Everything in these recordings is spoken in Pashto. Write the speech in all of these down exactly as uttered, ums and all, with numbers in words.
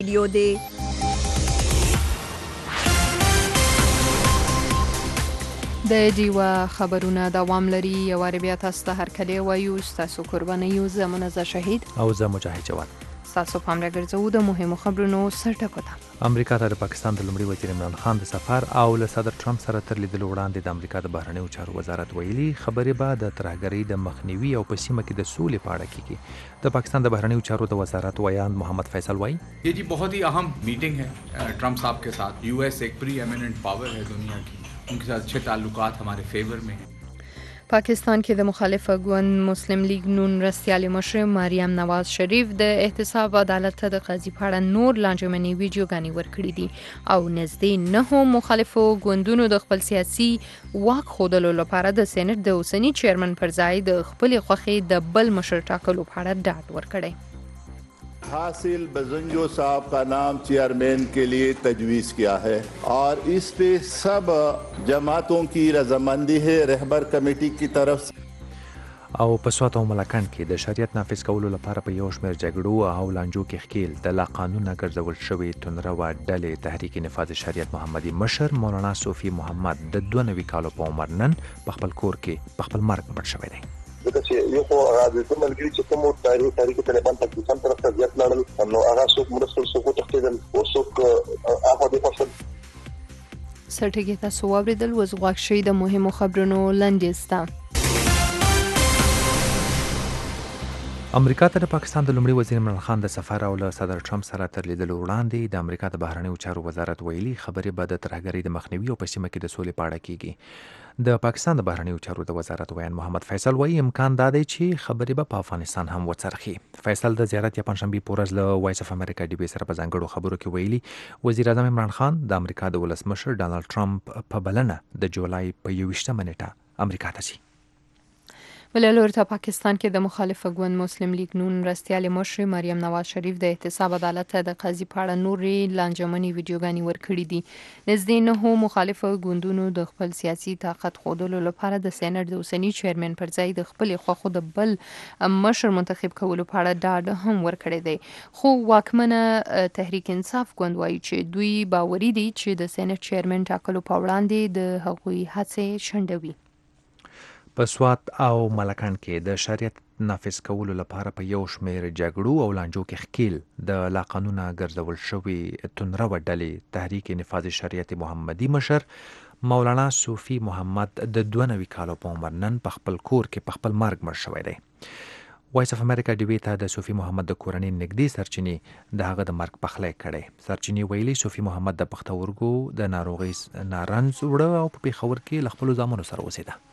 ویډیو دی. د ډیوا خبرونه دوام لري. یو بیا تاسو ته هرکلی وایو. ستاسو قرباني یو زه منزه شهید او زه مجاهد جواد. ستاسو پام راګرځو د مهمو خبرونو سرټکو ته. امریکا ته د پاکستان د لومړي وزیر عمران خان د سفر او له صدر ټرمپ سره تر لیدلو وړاندې د امریکا د بهرنیو چارو وزارت ویلي خبرې به د ترهګرۍ د مخنیوي او په سیمه کې د سولې په اړه کیږي. د پاکستان د بهرنیو چارو د وزارت ویان محمد فیصل وایي یہ جی بہت ہی اہم میٹنگ ہے ٹرمپ صاحب کے ساتھ. یو ایس ایک پری ایمیننٹ پاور ہے دنیا کی, ان کے ساتھ اچھے تعلقات ہمارے فیور میں ہیں. پاکستان کې د مخالفه ګوند مسلم لیگ نون رستیالي مشر مریم نواز شریف د احتساب عدالت ته د قاضي په اړه نور لانجمنې ویډیوګانې ورکړي دي او نږدې نهو مخالفو ګوندونو د خپل سیاسي واک ښودلو لپاره د سېنات د اوسني چیرمن پر ځای د خپلې خوښې د بل مشر ټاکلو په اړه ډاډ ورکړی. حاصل بزنجو صاحب کا نام چیئرمین کے لیے تجویز کیا ہے اور اس پہ سب جماعتوں کی رضامندی ہے رہبر کمیٹی کی طرف سے. او په سوات او ملکان کې د شریعت نافذ کولو لپاره په یو شمېر جګړو او لانجو کې ښکیل د لا قانونه ګرځول شوي تندروا ډلې تحریک نفاذ شریعت محمدي مشر مولانا صوفي محمد د دوه نوي کالو په عمر نن په خپل کور کې په خپل مرګ مړ شوی دی. دغه چې یو خو هغه د ملګری چې کوم تاریخ تاریخ طالبان پاکستان طرف ته ځات لاړل نو هغه څوک مرسل څوک تختیدل او څوک هغه د فصل سرټکی تاسو واوریدل. وز غواړ شي د مهمو خبرونو لنډیسته. امریکا ته د پاکستان د لومړي وزیر عمران خان د سفر او له صدر ټرمپ سره تر لیدلو وړاندې د امریکا د بهرنیو چارو وزارت ویلي خبرې به د ترهګرۍ د مخنیوي او په سیمه کې د سولې په اړه کیږي. د پاکستان د بهرنیو چارو د وزارت ویان محمد فیصل وایي امکان دا دی چې خبرې به په افغانستان هم وڅرخي. فیصل د زیارت یا پنځشنبې په ورځ له وایس اف امریکا ډي بي سره په ځانګړو خبرو کې ویلي وزیر اعظم عمران خان د امریکا د ولسمشر ډانلډ ټرمپ په بلنه د جولای په یوویشتمه نیټه امریکا ته ځي. بل لور ته پاکستان کې د مخالفه ګوند مسلم لیگ نون رستیالي مشر مریم نواز شریف د احتساب عدالت ته د قاضي په اړه نورې لانجمنې ویډیوګانې ورکړي دي. نږدې نهو مخالفه ګوندونو د خپل سیاسي طاقت ښودلو لپاره د سېنات د اوسني چیرمن پر ځای د خپلې خوښو د بل مشر منتخب کولو په اړه ډاډ هم ورکړی دی. خو واکمنه تحریک انصاف ګوند وایي چې دوی باوري دي چې د سېنات چیرمن ټاکلو په وړاندې د هغوی هڅې شنډوي. په سوات او ملکان کې د شریعت نافذ کولو لپاره په یو شمېر جګړو او لانجو کې ښکیل د لا قانونه ګرځول شوي تندروا ډلې تحریک نفاذ شریعت محمدي مشر مولانا صوفي محمد د دوه نوي کالو په عمر نن په خپل کور کې په خپل مرګ مړ شوی دی. وایس اف امریکا ډي بي ته د صوفي محمد د کورنۍ نږدې سرچینې د هغه د مرګ پخلی کړی. سرچینې ویلي صوفي محمد د پښتورګو د ناروغۍ نارنج وړه او په پېښور کې له خپلو زامنو سره اوسېده.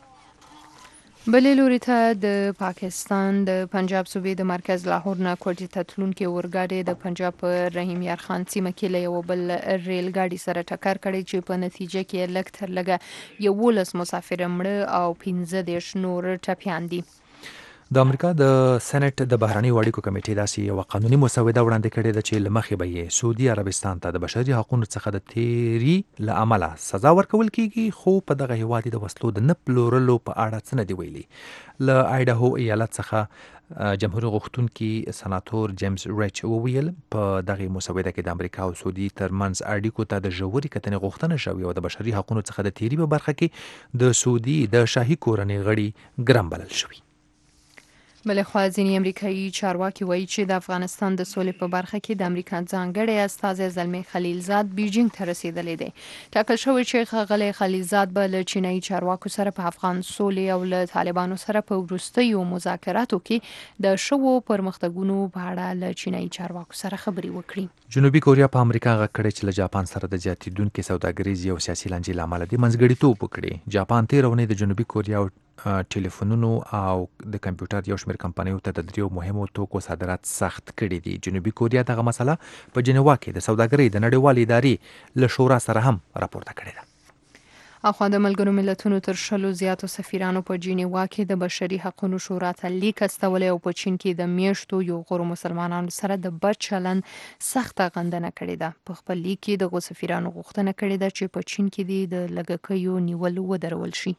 بلې لوري ته د پاکستان د پنجاب صوبې د مرکز لاهور نه کوټې ته تلونکې اورګاډي د پنجاب په رحیم یار خان سیمه کې له یو بل ریل ګاډي سره ټکر کړی چې په نتیجه کې لږ تر لږه یولس مسافر مړه او پنځه دېرش نور ټپیان دي. د امریکا د سېنات د بهرنیو اړیکو کمیټې داسې یوه قانوني مسوده وړاندې کړې ده چې له مخې به یې سعودي عربستان ته د بشري حقوقو څخه د تیري له امله سزا ورکول کیږي. خو په دغه هیواد د وسلو د نه پلورلو په اړه څه نه دي ویلي. له آیډاهو ایالت څخه جمهوریت غوښتونکي سناتور جیمز ریچ وویل په دغه مسوده کې د امریکا او سعودي ترمنځ اړیکو ته د ژورې کتنې غوښتنه شوې او د بشري حقوقو څخه د تیري په برخه کې د سعودي د شاهي کورنۍ غړي ګرم بلل شوي. بلخوا ځینې امریکایي چارواکي وایي چې د افغانستان د سولې په برخه کې د امریکا ځانګړی استازی زلمی خلیلزاد بیجینګ ته رسیدلی دی. ټاکل شوی چې ښاغلی خلیلزاد به له چینایي چارواکو سره په افغان سولې او له طالبانو سره په وروستیو مذاکراتو کې د شوو پرمختګونو په اړه له چینایي چارواکو سره خبرې وکړي. جنوبي کوریا په امریکا غږ کړی چې له جاپان سره د زیاتېدونکې سوداګریزې او سیاسي لانجې له امله دې منځګړیتوب وکړي. جاپان تېره اونۍ د جنوبي کوریا ټلیفونونو او د کمپیوټر یو شمېر کمپنیو ته د دریو مهمو توکو صادرات سخت کړي دي. جنوبي کوریا دغه مسله په جنیوا کې د سوداګرۍ د نړیوالې ادارې له شورا سره هم راپورته کړې ده. اخوا د ملګرو ملتونو تر شلو زیاتو سفیرانو په جنیوا کې د بشري حقوقو شورا ته لیک استولی او په چین کې د میاشتو یو غورو مسلمانانو سره د بد چلند سخته غندنه کړې ده. په خپل لیک کې دغو سفیرانو غوښتنه کړې ده چې په چین کې د لږکیو نیول ودرول شي.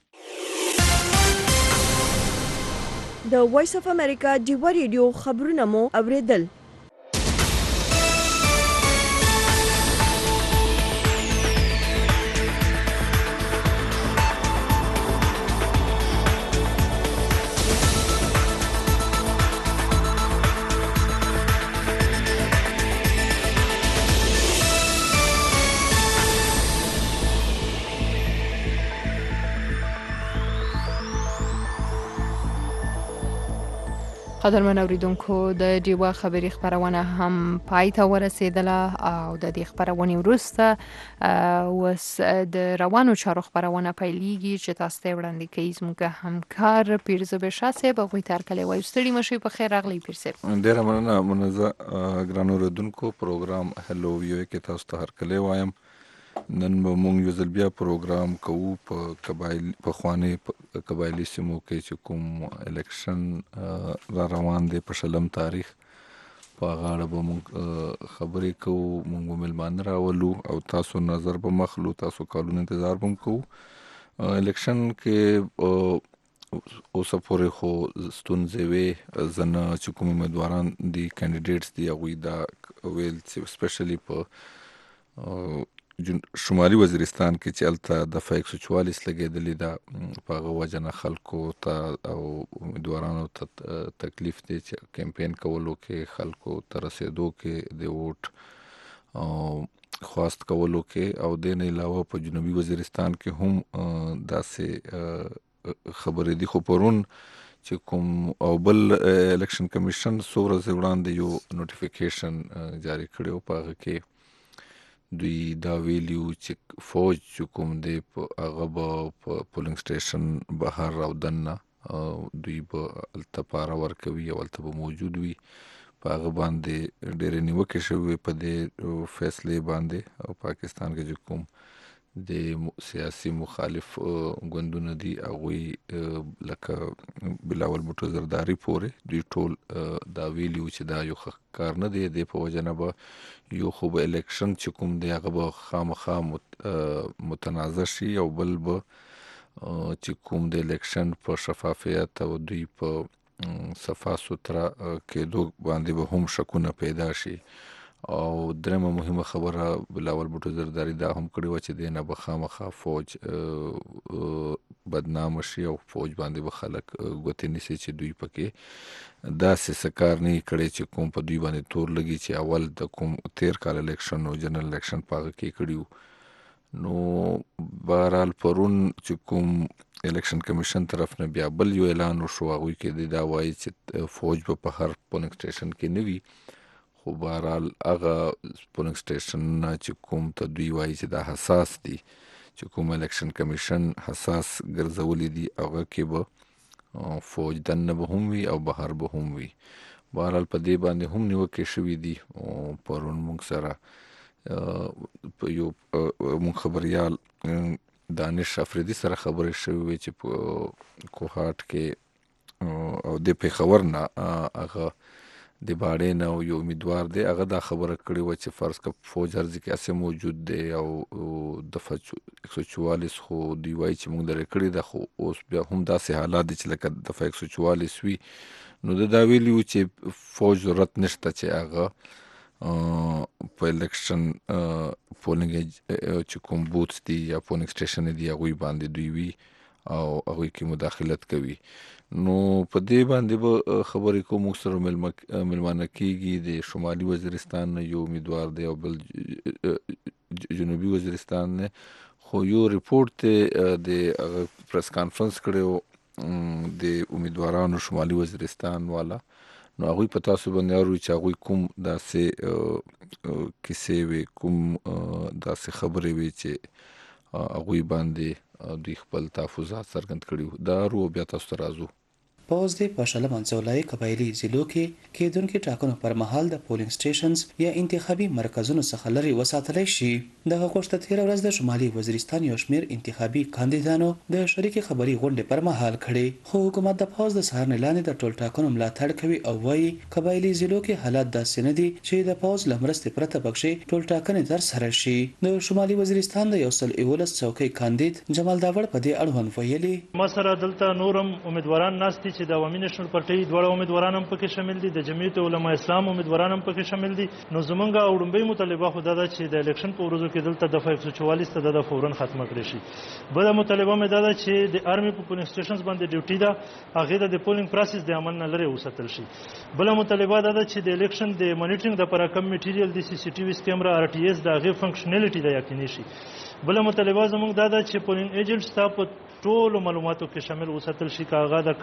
د وایس اف امریکا ډیوا ریډیو خبرونه مو اوریدل. قدرمن اوریدونکو د ډیوا خبري خبرونه هم پای ته ورسېدله او د دې خبرونې وروسته وس د روانو چارو خبرونه پیلېږي چې تاسو ته وړاندې کوي زموږ همکار پیرزو بشاسه به غوي تر کله وای ستړي مشي په خیر راغلی پیرسه ډیر مننه منزه ګران اوریدونکو پروګرام هلو ویو کې تاسو ته هر کله وایم نن به مونږ یو ځل بیا پروګرام کوو په قبایل په خوانې قبایلی سیمو کې چې کوم الیکشن را روان دی په شلم تاریخ په غاړه به مونږ خبرې کوو مونږ به ملمانه راولو او تاسو نظر به مخلو تاسو کالون انتظار به کوو الیکشن کې اوسه پورې خو ستونزې وې ځنه چې کوم امیدواران دي کینډیډیټس دي هغوی دا ویل چې سپیشلی په شمالي وزیرستان کې چې هلته دفعه یک سو چوالیس لګېدلې ده په هغه وجه نه خلکو ته او امیدوارانو ته تکلیف دی چې کمپین کولو کې خلکو ته رسېدو کې د ووټ خواست کولو کې او د نه علاوه په جنوبي وزیرستان کې هم داسې خبرې دي خو پرون چې کوم او بل الیکشن کمیشن څو ورځې وړاندې یو نوټیفیکیشن جاری کړی و په هغه کې دوی دا ویلیو چې فوج چې کوم دی په هغه به په پولینګ سټیشن بهر او دننه دوی به هلته پاره ورکوي او هلته به موجود وي په هغه باندې ډېرې نیوکې شوې په دې فیصلې باندې او پاکستان کې چې کوم د سیاسي مخالف ګوندونه دي هغوی لکه بلاول بوټو زرداري پورې دوی ټول دا ویلیو چې دا یو ښه کار نه دی د په وجه نه به یو خو به الیکشن چې کوم دی هغه به خامخا متنازع شي او بل به چې کوم د الیکشن په شفافیت او دوی په صفا سوتره کېدو باندې به هم شکونه پیدا شي او درېمه مهمه خبره بلاول بوټو زرداري دا هم کړې وه چې دې نه به خامخا فوج بدنامه شي او فوج باندې به خلک ګوتې نیسي چې دوی پکې داسې څه کار نه کړی چې کوم په دوی باندې تور لګي چې اول د کوم تیر کال الیکشن او جنرال الیکشن په هغه کې کړي وو نو بهرحال پرون چې کوم الیکشن کمیشن طرف نه بیا بل یو اعلان وشو هغوی کې دا وایي چې فوج به په هر پولینګ سټیشن کې نه وي خو بهرحال هغه پولینګ سټیشن چې کوم ته دوی وایي چې دا حساس دي چې کوم الیکشن کمیشن حساس ګرځولي دي هغه کې به فوج دننه به هم وي او بهر به هم وي بهرحال په دې باندې هم نیوکې شوي دي پرون موږ سره په یو موږ خبریال دانش افریدي سره خبرې شوې وې چې په کوهاټ کې او د پېښور نه هغه د باړې نه یو امیدوار دی هغه دا خبره کړې وه چې فرض که فوج هر ځای کې هسې موجود دی او دفعه یک سو چوالیس خو دوی وایي چې موږ لرې کړې ده خو اوس بیا هم داسې حالات دي چې لکه دفعه یک سو چوالیس وي نو ده دا ویلي وو چې فوج ضرورت نشته چې هغه په الیکشن پولینګ چې کوم بوتس دي یا پولینګ سټیشن دي هغوی باندې دوی وي او هغوی کې مداخلت کوي نو په دې باندې به خبرې کوو موږ سره ملمانه کېږي د شمالي وزیرستان نه یو امیدوار دی او بل جنوبي وزیرستان نه خو یو ریپورټ دی د هغه پریس کانفرنس کړی د امیدوارانو شمالي وزیرستان والا نو هغوی په تاسو باندې اورو چې هغوی کوم داسې کیسې وي کوم داسې خبرې وي چې هغوی باندې دوی خپل تحفظات څرګند کړي وو دا رو بیا تاسو ته راځو پوز د پښله منځولای قبایلی ضلعو کې کېدونکو ټاکنو پر مهال د پولینګ سټیشنز یا انتخابي مرکزونو څخه لري وساتلای شي د غوښتنې تیر ورځ د شمالي وزیرستان یو شمیر انتخابي کاندیدانو د شریکي خبري غونډې پر مهال کړي خو حکومت د پوز د سهار نه لاندې د ټول ټاکنو ملاتړ کوي او وايي قبایلی ضلعو کې حالات داسې نه دي چې د پوز لمرستې پرته بخښي ټول ټاکنې تر سره شي د شمالي وزیرستان د یو سل ایولس څوکۍ کاندید جمال داوړ په دې اړوند ویلي مسره دلته نورم امیدواران ناستي چې د عوامي نېشنل پارټۍ دواړه امیدواران هم پکې شامل دي د جمعیت علما اسلام امیدواران هم پکې شامل دي نو زمونږ وړاندې مطالبه خو دا ده چې د الیکشن په ورځو کې دلته دفعه یک سو چوالیس ته د فورن ختمه کړي شي بله مطالبه مې دا ده چې د آرمي په پولینګ سټیشنز باندې ډیوټي ده هغې د پولینګ پروسس د عمل نه لرې وساتل شي بله مطالبه دا ده چې د الیکشن د مانیټرینګ دپاره کم میټیریل د سی سی ټي وي کیمرا آر ټي ایس د هغې فنکشنلیټي د یقیني شي بله مطالبه زموږ دا ده چې پولینګ ایجنټس ته په ټولو معلوماتو کې شامل وساتل شي که هغه د کاونټینګ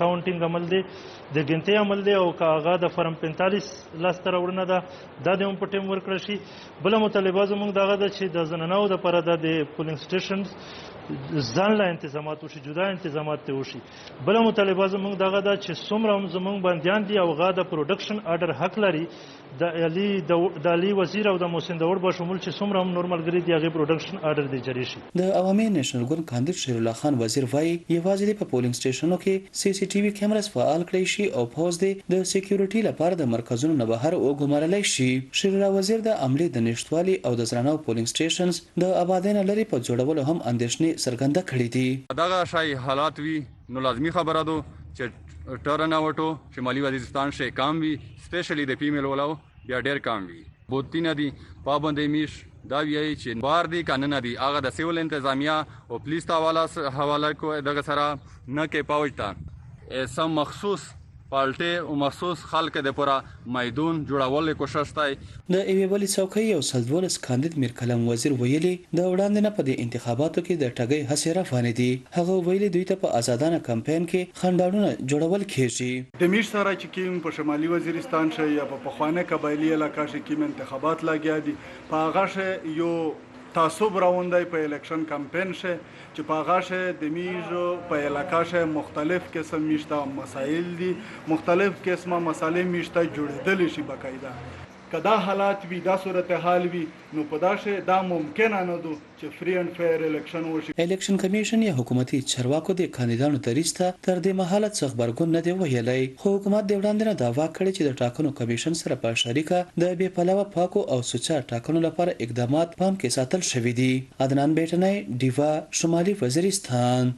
ټریننګ عمل دی د ګنتۍ عمل دی او که هغه د فرم پنتالیس لاسته راوړنه ده دا د هم په ټیم ورکړه شي. بله مطالبه زموږ دغه ده چې د زنانو دپاره د د پولینګ سټیشنز ځان له انتظامات وشي، جدا انتظامات ته وشي. بله مطالبه زموږ دغه ده چې څومره هم زموږ بندیان دي او هغه د پروډکشن آرډر حق لري د علي د علي وزیر او د محسن داوړ بشمول چې څومره هم نور ملګري دي هغې پروډکشن آرډر دی جاري شي. د عوامي نېشنل ګوند کاندید شیر الله خان وزیر وایي یوازې په پولینګ سټیشنونو کې سی سی ټي وي کیمراز فعال کړی شي او پوز دی د سکیورټي لپاره د مرکزونو نه بهر وګمارلی شي. شیر الله وزیر د عملي د نشټوالي او د زرانو پولینګ سټیشنز د آبادۍ لري په جوړولو هم اندېښنې څرګنده کړې دي. دغه شای حالات وي نو لازمي خبره ده چې ټرن اوټو شمالي وزیرستان شي کام وي، سپیشلی د فیمیل ولو بیا ډیر کام وي. بوتینه دي پابندې میش دا ویایي چې بار دي قانون دي هغه د سیول انتظامیه او پولیس ته حواله حواله کو دغه سره نه کې پاوجتا سم مخصوص پالټي او مخصوص خلک د پورا میدان جوړول کوشش تای. د ایوي بلی څوکۍ او سلدولس کاندید میر کلم وزیر ویلي د وړاندې نه په دې انتخاباتو کې د ټګۍ هڅې روانې دي. هغه ویلي دوی ته په آزادانه کمپاین کې خنډاړونه جوړول کېږي. د میش سره چې کوم په شمالي وزیرستان شي یا په پخوانه قبایلی علاقه شي کوم انتخابات لګیا دي په هغه شي یو تعصب راوندای په الیکشن کمپاین شه چې په هغه شه د میژو په علاقه شه مختلف قسم میشته مسائل دي، مختلف قسمه مسالې میشته جوړېدل شي باقاعده. کدا حالات وی دا صورتحال وی نو په دا شه دا ممکن نه دو چې فری اند فیر الیکشن وشي. الیکشن کمیشن یا حکومتي چارواکو د کاندیدانو تریسته تر دې مهاله څه خبرګون نه دی ویلی، خو حکومت د وړاندې نه دعوا کړې چې د ټاکنو کمیشن سره په شریکه د بې پلوه پاکو او سوچه ټاکنو لپاره اقدامات پام کې ساتل شوي دي. عدنان بیٹنی، ډیوا، شمالي وزیرستان.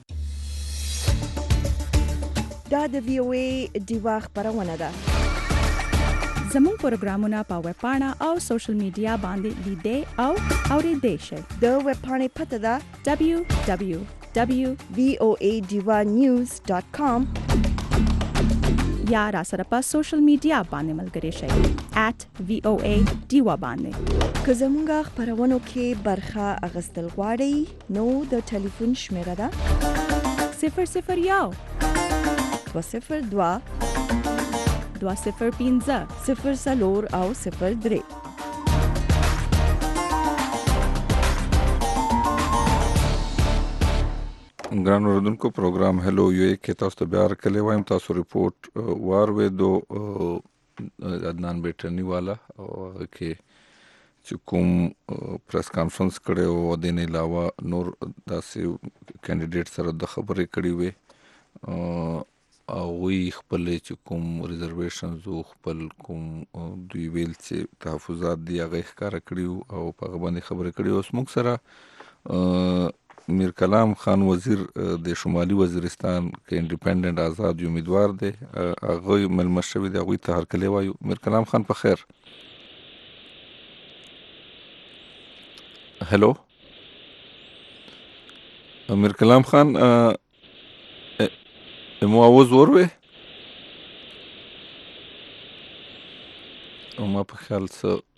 دا د وی او ای ډیوا خبرونه ده. زموږ پروګرامونه په ویب پاڼه او سوشل میډیا باندې لیدې او اورېدې شئ. د ویب پاڼې پته ده دبلیو دبلیو دبلیو ډاٹ وی او ای ډیوا نیوز ډاٹ کام یا را سره په سوشل میډیا باندې ملګري شئ ایٹ وی او ای ډیوا باندې. که زموږ خبرونو کې برخه اخیستل غواړئ نو د ټلیفون شمیره ده صفر صفر یو دوه صفر دوه دوه صفر پنځه صفر څلور او صفر درې. ګران اوردونکو پروګرام هلو یو کې تاسو ته بیا راکلی وایم. تاسو ریپورت واورېدو عدنان بیټرني والا او هغه کې چې کوم پریس کانفرنس کړی او د نه علاوه نور داسې کینډیډیټ سره د خبرې کړې وې او وی خپل چې کوم ریزرویشنز او خپل کوم دوی ویل چې تحفظات دی هغه ښکاره کړي او په هغه باندې خبرې کړي. اوس موږ سره میر کلام خان وزیر د شمالي وزیرستان کې انډیپندنت آزاد امیدوار دی، هغه ملمه شوي دی، هغوی ته هرکلی وایو. میر کلام خان په خیر. هلو میر کلام خان مو آواز وروي او ما په خیال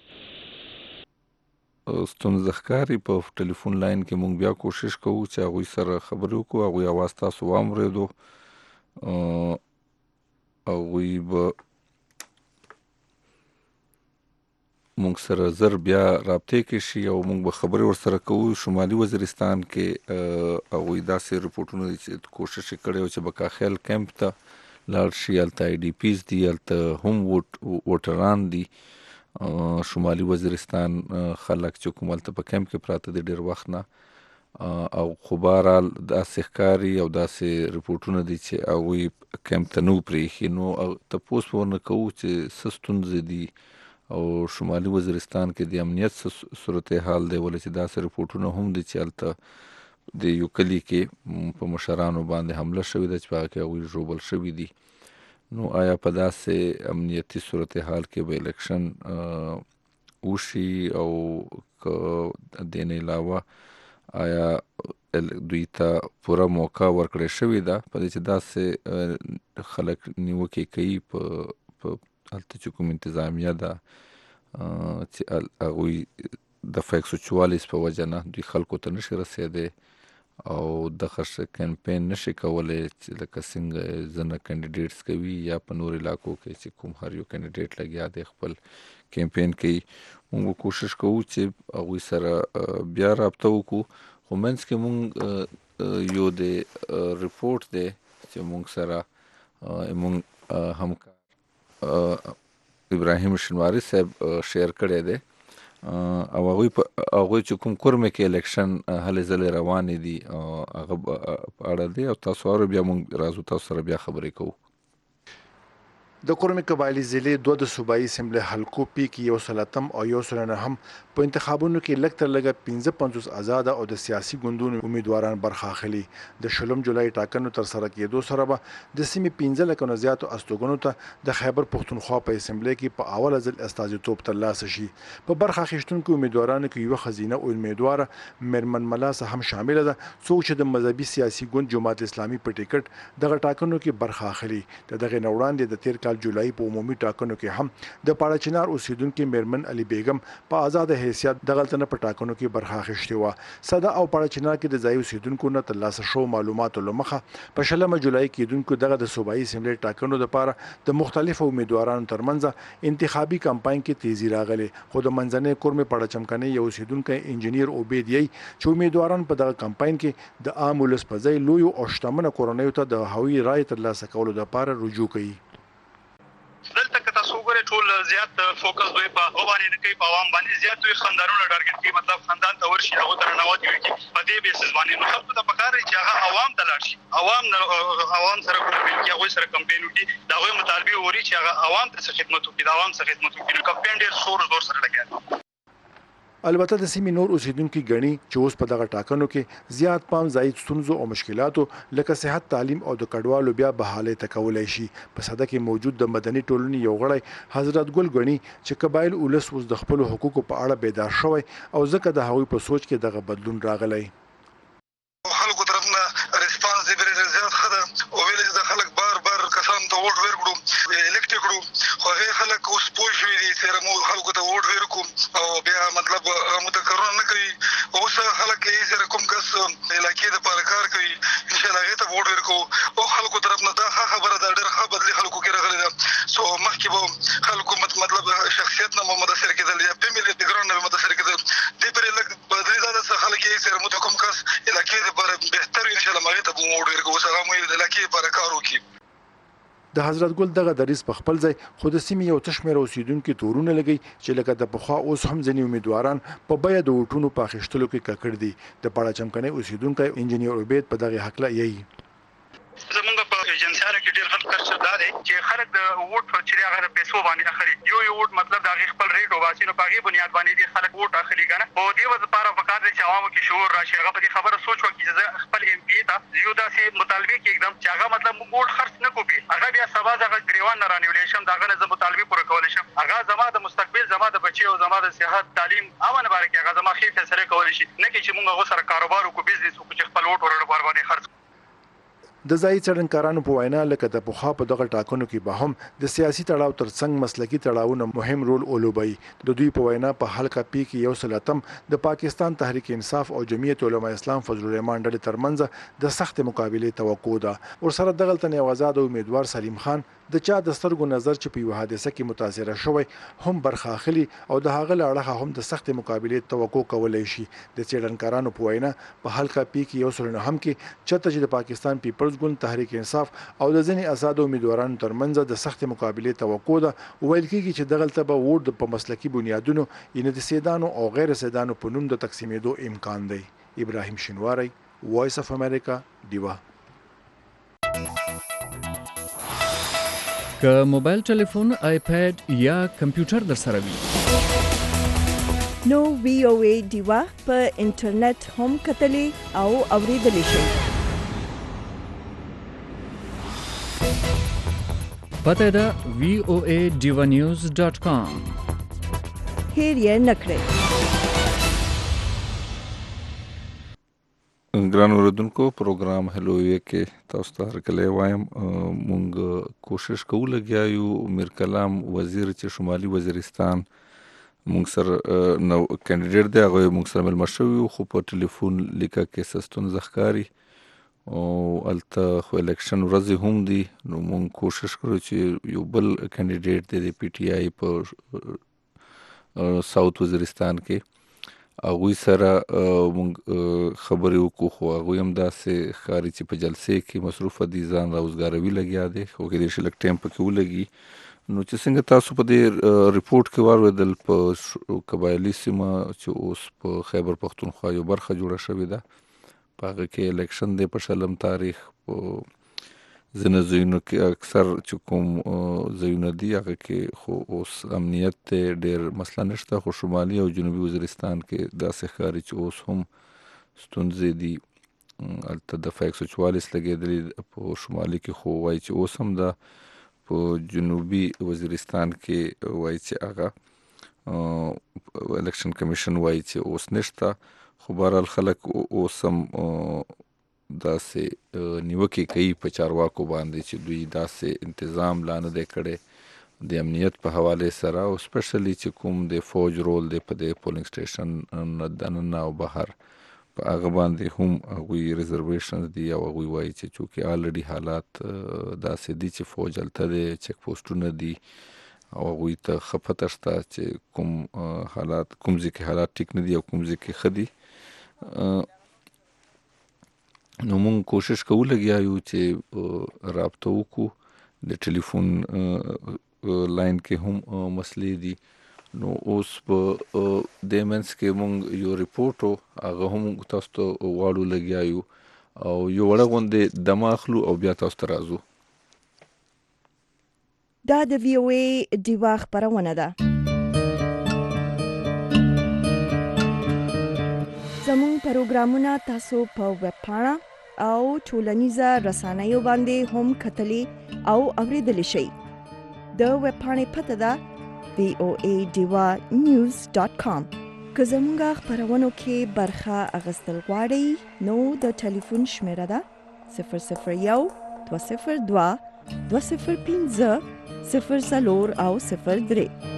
څه ستونزه ښکاري په ټلیفون لاین کې. مونږ بیا کوشش کوو چې هغوی سره خبرې وکړو، هغوی اواز تاسو واورېدو، هغوی به مونږ سره زر بیا رابطې کې شي او مونږ به خبرې ورسره کوو. شمالي وزیرستان کې هغوی داسې رپورټونه دي چې کوشش یې کړی و چې بکاخیل کیمپ ته لاړ شي، هلته آی ډي پیز دي، هلته هم ووټران دي. شمالي وزیرستان خلک چې کوم هلته په کیمپ کې پراته دي ډېر وخت نه، او خو بهرحال داسې ښکاري او داسې رپورټونه دي چې هغوی کیمپ ته نه و پرېښي. نو تپوس به ورنه کوو چې څه ستونزې دي او شمالي وزیرستان کې د امنیت څه صورتحال دی، ولې چې داسې رپورټونه هم دي چې هلته د یو کلي کې په مشرانو باندې حمله شوې ده چې په هغه کې هغوی ژوبل شوي دي. نو آیا په داسې امنیتي صورتحال کې به الیکشن وشي او که دې نه علاوه آیا دوی ته پوره موقع ورکړې شوې ده په دې چې داسې خلک نیوکې کوي په هلته چې کوم انتظامیه ده چې هغوی د فیک سوچوالېز په وجه نه دوی خلکو ته نشي رسېدی او د خرڅ کمپاین نشي کولای چې لکه څنګه ځنه کینډیډیټس کوي یا په نور علاقو کې چې کوم هر یو کینډیډیټ لګیا دی خپل کمپاین کوي. موږ کوشش کوو چې هغوی سره بیا رابطه وکړو، خو منځ کې موږ یو د ریپورټ دی چې موږ سره موږ همکار ابراهیم شنواری صاحب شیر کړی دی او هغوی په هغوی چې کوم کورمه کې الیکشن هلې ځلې روانې دي هغه په اړه دی او تاسو اورئ، بیا موږ راځو تاسو سره بیا خبرې کوو. د کورمه قبایلی ضلع دوه د صوبایي اسمبلی حلقو پی کې یو سلاتم او یو سلنه هم په انتخابونو کې لږ تر لږه پنځه پنځوس آزاد او د سیاسي ګوندونو امیدواران برخه اخلي. د شلم جولای ټاکنو تر سره کېدو سره به د سیمې پنځه لکه نه زیاتو استوګنو ته د خیبر پښتونخوا په اسمبلی کې په اوله ځل استازیتوب ترلاسه شي. په برخه اخیستونکو امیدوارانو کې یو خزینه او امیدواره میرمن ملاسه هم شامل ده، څوک چې د مذهبي سیاسي ګوند جماعت اسلامي په ټیکټ دغه ټاکنو کې برخه اخلي. دغه نوړاندې د تیر کال جولای په عمومي ټاکنو کې هم د پاړچنار اوسیدونکو میرمن علي بیگم په آزاد حیثیت دغه تنه په ټاکنو کې برخه اخیستې و. صدا او پاړچنار کې د ځای اوسیدونکو نه ترلاسه شو معلوماتو لمخه په شلمه جولای کې دونکو دغه د صوبایي اسمبلی ټاکنو لپاره د مختلفو امیدوارانو ترمنځ انتخابي کمپاین کې تیزی راغله. خو د منځنۍ کورمه پاړچمکنه یو اوسیدونکو انجنیر عبید یې چې امیدواران په دغه کمپاین کې د عام ولس په ځای لوی او شتمنه کورنیو ته د هوی رای ترلاسه کولو لپاره رجوع کوي. دلته که تاسو وګورئ ټول زیات فوکس دوی په باندې نه کوي، په عوام باندې زیات دوی خاندانونه ټارګټ کوي، مطلب خاندان ته ورشي هغه تر نوات وي چې په دې بیسس باندې نو خلکو ته پکار دی چې هغه عوام ته لاړ شي، عوام عوام سره کومپین کوي، هغه سره کمپاین وکړي، دا غوې مطالبه ووري چې هغه عوام ته خدمت وکړي، دا عوام سره خدمت وکړي. کمپاین ډېر شور زور سره لګیا. البته د سیمې نور اوسیدونکو غني چې اوس په دغه ټاکنو کې زیات پام زاید ستونزو او مشکلاتو لکه صحت، تعلیم او د کډوالو بیا بحاله تکولای شي. په صده کې موجود د مدني ټولنې یو غړی حضرت ګل غني چې قبایل اولس اوس د خپل حقوقو په اړه بیدار شوی او ځکه د هغوی په سوچ کې دغه بدلون راغلی. خلکو طرفنا ریسپانس دی ډېر زیات ښه ده او ویل چې د خلک بار بار کسان ته ووټ ورکړو، الکټ کړو، خو هغه خلک اوس پوه شوي دي چې مو خلکو ته ووټ ورکړو او بیا مطلب متکرر نه کوي. اوس خلک یې سره کوم کس علاقې د پاره کار کوي ان شاء الله هغه ته ووټ ورکړو او خلکو طرفنا دا خبره ده ډېر ښه بدلی خلکو کې راغلی ده. سو مخکې به خلکو مطلب شخصیت نه متاثر کېدل یا فیملی بیک ګراوند نه متاثر کېدل، دې پرې لږ بدلی ده چې خلک یې سره مو کوم کس علاقې د پاره بهتر ان شاء الله هغه ته ووټ ورکړو، اوس هغه مو د علاقې لپاره کار وکړي. د حضرت ګل دغه دریس په خپل ځای خو د سیمې یو تشمیر اوسیدونکو تورونه لګي چې لکه د پخوا اوس هم ځینې امیدواران په بیه د وټونو په اخیستلو کې ککړ دي. د پاړچمکنه اوسیدونکو انجنیر عبید په دغه حق لا یي زمونږ په ایجنسیانو کې ډېر خلک کړچ دا دی چې خلک د ووټ چې هغه د پیسو باندې اخلي، یو یو ووټ مطلب د هغې خپل ریټ وباسي، نو په هغې بنیاد باندې دې خلک ووټ اخلي که نه. په دې وجه لپاره پکار دی چې عوامو کې شعور راشي، هغه په دې خبره سوچ وکړي چې زه خپل ایم پي ته یو داسې مطالبې کېږدم چې هغه مطلب موږ ووټ خرڅ نه کړو، هغه بیا سبا دغه ګریوان نه رانیولی شم، د هغه نه زه مطالبې پوره کولی شم، هغه زما د مستقبل، زما د بچي او زما د صحت، تعلیم امن باره کې هغه زما ښې فیصلې کولی شي، نه کې چې موږ هغو سره کاروبار وکړو، بزنس وکړو چې خپل ووټ ورته باندې خرڅ. د ځای څېړنکارانو په وینا لکه د پخوا په دغه ټاکنو کې به هم د سیاسي تړاو ترڅنګ مسلکي تړاوونه مهم رول ولوبوي. د دوی په وینا په حلقه پی کې یو سلاتم د پاکستان تحریک انصاف او جمعیت علماء اسلام فضل الرحمن ډلې ترمنځ د سخت مقابله توقع ده. ورسره دغه تن یو آزاد امیدوار سلیم خان د چا د سترګو نظر چې په یو حادثه کې متاثر شوی هم برخه اخلي او د هغه لړخه هم د سخت مقابله توقع کولای شي. د څېړنکارانو په وینا په حلقه پی کې یو سلنه هم کې چته چې د پاکستان پیپلز ګوند تحریک انصاف او د ځینې آزاد امیدوارانو ترمنځ د سخت مقابله توقع ده. ویل کېږي چې دغه ته به ووټ په مسلکي بنیادونو یعنې د سیدانو او غیر سیدانو په نوم د تقسیمېدو امکان دی. ابراهیم شینواری، وایس اف امریکا، دیوا. که موبایل ټلیفون، آیپیډ یا کمپیوټر در سره وي نو وی او ای دیوا په انټرنیټ هم کتلی او اوریدلی شئ. پته ده وی او ای ډیوا نیوز ډاټ کام. هیر یې نکړئ. ګران اوریدونکو، پروګرام هلو یې کې تاسو ته هرکلی وایم. مونږ کوشش کوو لګیا یو میر کلام وزیر چې شمالي وزیرستان مونږ سره نو کینډیډیټ دی هغه مونږ سره ملما شوی خو په ټلیفون لیکه کې سستون زخکاری او الته خو الیکشن ورځ هم دی نو مونږ کوشش کړو چې یو بل کینډیډیټ دی د پی ټی آی په ساوث وزیرستان کې هغوی سره مونږ خبرې وکړو خو هغوی هم داسې ښکاري چې په جلسې کې مصروفه دي ځان راوزګاروي لګیا دی خو کېدای شي لږ ټایم پکې ولګي نو چې څنګه تاسو په دې ریپورټ کې واورېدل په قبایلي سیمه چې اوس په خیبر پښتونخوا یو برخه جوړه شوې ده په هغه کې الیکشن دی په شلم تاریخ په ځینو ځایونو کې اکثر چې کوم ځایونه دي هغه کې خو اوس امنیت دی ډېر مسله نشته خو شمالي او جنوبي وزیرستان کې داسې ښکاري چې اوس هم ستونزې دي هلته دفعه یک سو چوالیس لګېدلي په شمالي کې خو وایي چې اوس هم ده په جنوبي وزیرستان کې وایي چې هغه الیکشن کمیشن وایي چې اوس نشته خو بهرحال خلک اوس هم داسې نیوکې کوي په چارواکو باندې چې دوی داسې انتظام لا نه دی کړی د امنیت په حوالې سره او سپیشلی چې کوم د فوج رول دی په د پولینګ سټیشن دننه او بهر په هغه باندې هم هغوی ریزرویشنز دي او هغوی وایي چې چونکې آلریډي حالات داسې دي چې فوج هلته دی چک پوسټونه دي او هغوی ته ښه پته شته چې کوم حالات کوم ځای کې حالات ټیک نه دي او کوم ځای کې ښه دي نو مونږ کوشش کوو لګیا یو چې رابطه وکړو د ټلیفون لاین کې هم مسلې دي نو اوس په دې منځ کې مونږ یو ریپورټ هغه هم تاسو ته غواړو لګیا یو او یو وړه غوندې دمه اخلو او بیا تاسو ته راځو دا د وی او ای ډیوا خپرونه ده زموږ پروګرامونه تاسو په ویب پاڼه او ټولنیزه رسنیو باندې هم کتلی او اوریدلی شئ د ویب پاڼې پته ده وی او ای ډیوا نیوز ډاٹ کام که زموږ خپرونو کې برخه اخیستل غواړئ نو د ټلیفون شمیره ده صفر صفر یو دوه صفر دوه دوه صفر پنځه صفر څلور او صفر درې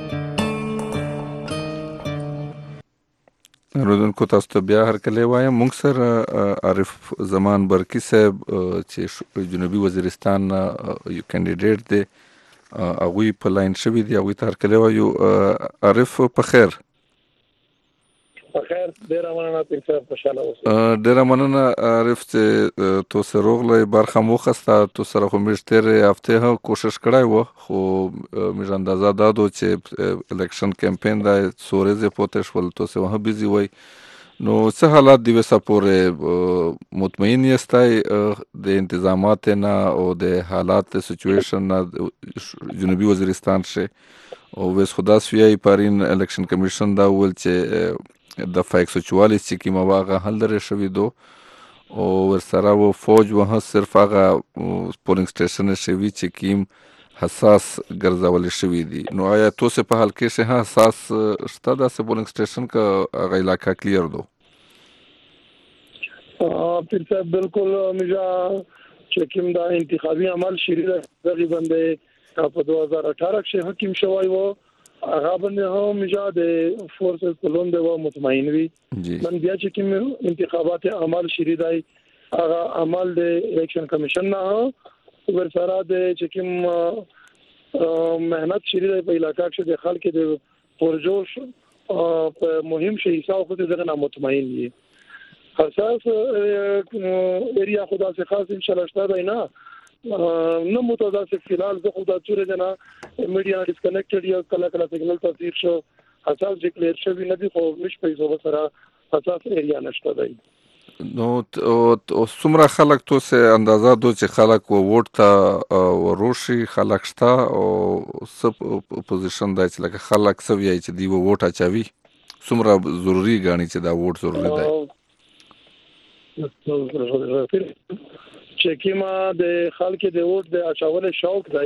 رودونکو تاسو ته بیا هرکلی وایم موږ سره عارف زمان برکی صاحب چې جنوبي وزیرستان یو کینډیډیټ دی هغوی په لاین شوي دي هغوی ته هرکلی وایو عارف په خیر په خیر ډېره مننه پیر صاحب خوشحاله اوسئ ډېره مننه عارف چې تو سره روغلی برخه مو واخیسته تو سره خو موږ تېرې هفتې هم کوشش کړی و خو موږ اندازه دا ده چې الیکشن کمپین دی څو ورځې پاتې شول تاسو هم بیزي وئ نو څه حالات دي وسه پورې مطمئن یاستئ د انتظامات نه او د حالات سچویشن نه جنوبي وزیرستان شه او وس خدا سوی پارین الیکشن کمیشن دا ول چې دفعه یک سو چوالیس چې کومه واغه حل لري شوی دو او ورسره و فوج وه صرف هغه پولینګ سټیشن شوی چې کیم حساس ګرځول شوی دي نو آیا تاسو په حال کې شه حساس شته د پولینګ سټیشن کا هغه علاقہ کلیر دو پیر صاحب بالکل مجا چې کوم دا انتخابي عمل شری دغه باندې په دو هزار اٹھارہ کې حکیم شوی وو هغه باندې هم مجا د فورسز کولون د و مطمئن وي من بیا چې کوم انتخابات عمل شری دی هغه عمل د الیکشن کمیشن نه ورسره د چې کوم مهنت شری دی په علاقہ کې د خلک د پرجوش په مهم شي حساب خو دغه نه مطمئن دي حساس ایریا خدا سے خاص ان شاء الله شته نه نو متضاد فلال زه خدا چوره جنا میډیا ډیسکنیکټډ یا کله کله سیګنل تاثیر شو حساس ډیکلیئر شوی نه دی خو مش پیسو سره حساس ایریا نشته دی نو او څومره خلک توسه اندازه دو چې خلک و ووټ ته وروشي خلک شته او سب اپوزیشن دای چې لکه خلک سوي چې دی و ووټ اچوي څومره ضروری غاڼي چې دا ووټ ضروری دی چې کیما د خلک د ووټ د اچول شوق دی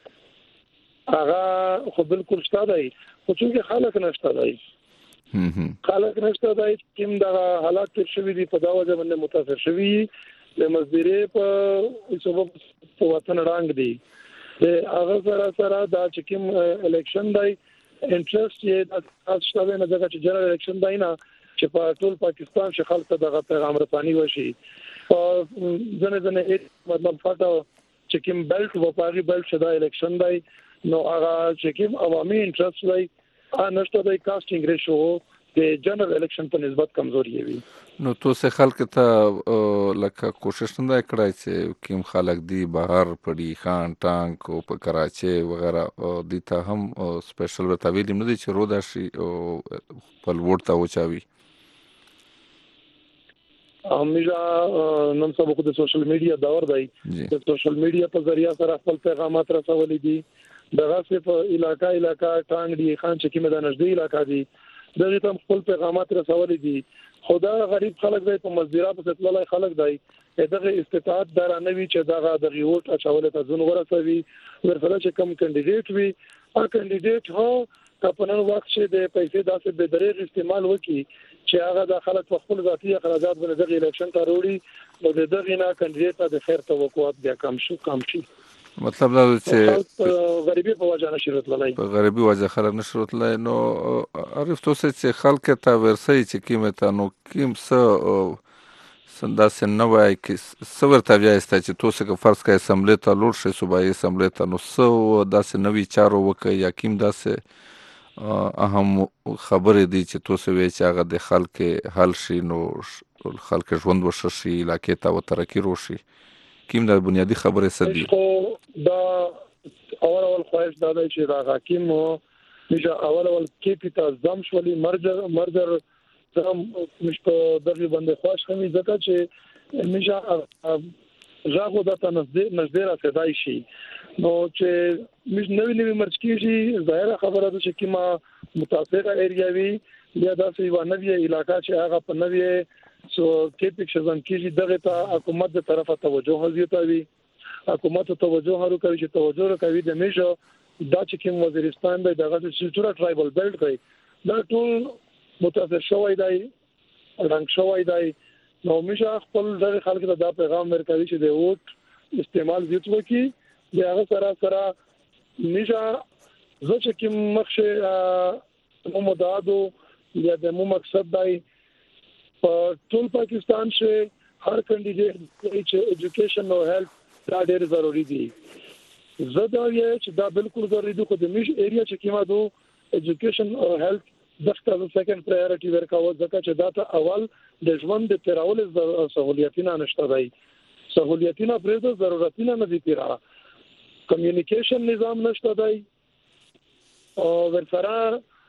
هغه خو بالکل شته دی خو چې خلک نشته دی خلک نشته دی کوم د حالات تر شوی دی په دا وجه باندې متاثر شوی د مزدوري په سبب په وطن رنگ دی د هغه سره سره دا چې کوم الیکشن دی انټرست یې تاسو ته نه ځکه چې جنرال الیکشن دی نه چې په ټول پاکستان کې خلک ته دغه پیغام رساني وشي او ځنه ځنه مطلب فاټو چې کوم بیلټ و پاغي بیلټ شدا الیکشن دی نو هغه چې کوم عوامي انټرست دی ا نشته د کاسټینګ ریشو د جنرال الیکشن په نسبت کمزوري وي. نو تاسو خلک ته لکه کوشش نه کړای چې کوم خلک دی بهر پړي خان ټانک او په کراچي وغیرہ د ته هم سپیشل وتاویل نه دي چې رودا شي په لوړ تا وچاوي. همیشه نن سبا د سوشل میډیا دور دی د سوشل میډیا په ذریعہ سره خپل پیغامات رسولي دي دغه په علاقہ علاقہ ټانګ دی خان چې کومه د نږدې علاقہ دي دغه تم خپل پیغامات رسولي دي خدا غریب خلک دی په مزدورات په تللای خلک دی دغه استطاعت درانوي چې دغه د ریوټ اچول ته ځون ورسوي ورسره چې کم کینډیډیټ وي ا کینډیډیټ هو کپنن وخت چې د پیسې داسې به درې استعمال وکي چې هغه د خلک په خپل ذاتي اخراجات باندې د الیکشن ته وروړي نو د دغه نه کینډیډیټ د خیر توقعات بیا کم شو کم شي. مطلب دا چې غریبي په وجه نشرت لای په غریبي وجه خلک نشرت لای نو عارف تاسو چې خلک ته ورسي چې کیمه نو کیم څه سندا سن وای کې سور ته بیا است چې تاسو که فرض کړئ اسمبلی ته لور شي صوبایي اسمبلی ته نو سو داسې نوې چارو وکي یا کیم داسې اهم خبرې دي چې تاسو وی چې هغه د خلک حل شي نو خلک ژوند وشي علاقې ته وترقي وشي کیم د بنیادی خبره سدي دا اول اول خواهش دا دی چې دا حکیم مشه اول اول کیپیټا زم شولي مرجر مرجر زم مش په دغه باندې خواش خمي ځکه چې مشه ژغو د تنزدې نږدې راځي شي نو چې مش نوې نوې مرچ کیږي ظاهره خبره ده چې کما متاثره ایریا وی یا داسې یو نوې علاقہ چې هغه په نوې سو کیپیک شزم کیږي دغه ته حکومت د طرفه توجه هزيتوي حکومت توجه هرو کوي چې توجه کوي د میشو دا چې کوم وزیرستان دی دغه چې ټول ټرایبل بیلټ کوي دا ټول متاثر شوی دی رنګ شوی دی نو میشه خپل د خلکو ته دا پیغام ورکوي چې د ووټ استعمال زیات وکړي د هغه سره سره میشه زه چې کوم مخشه مو مدادو یا د مو مقصد دی په ټول پاکستان کې هر کینډیډیټ چې ایجوکیشن او هیلث دا ډېر ضروری دي زه دا یې چې دا بالکل ضروری دي خو د میش ایریا چې کیما دو ایجوکیشن او هیلث دغه د سیکنډ پرایورټي ورکاوه ځکه چې دا ته اول د ژوند د تیرول سہولیتونه نشته دی سہولیتونه پرې د ضرورتونه نه دي پیرا کمیونیکیشن نظام نشته دی او ورسره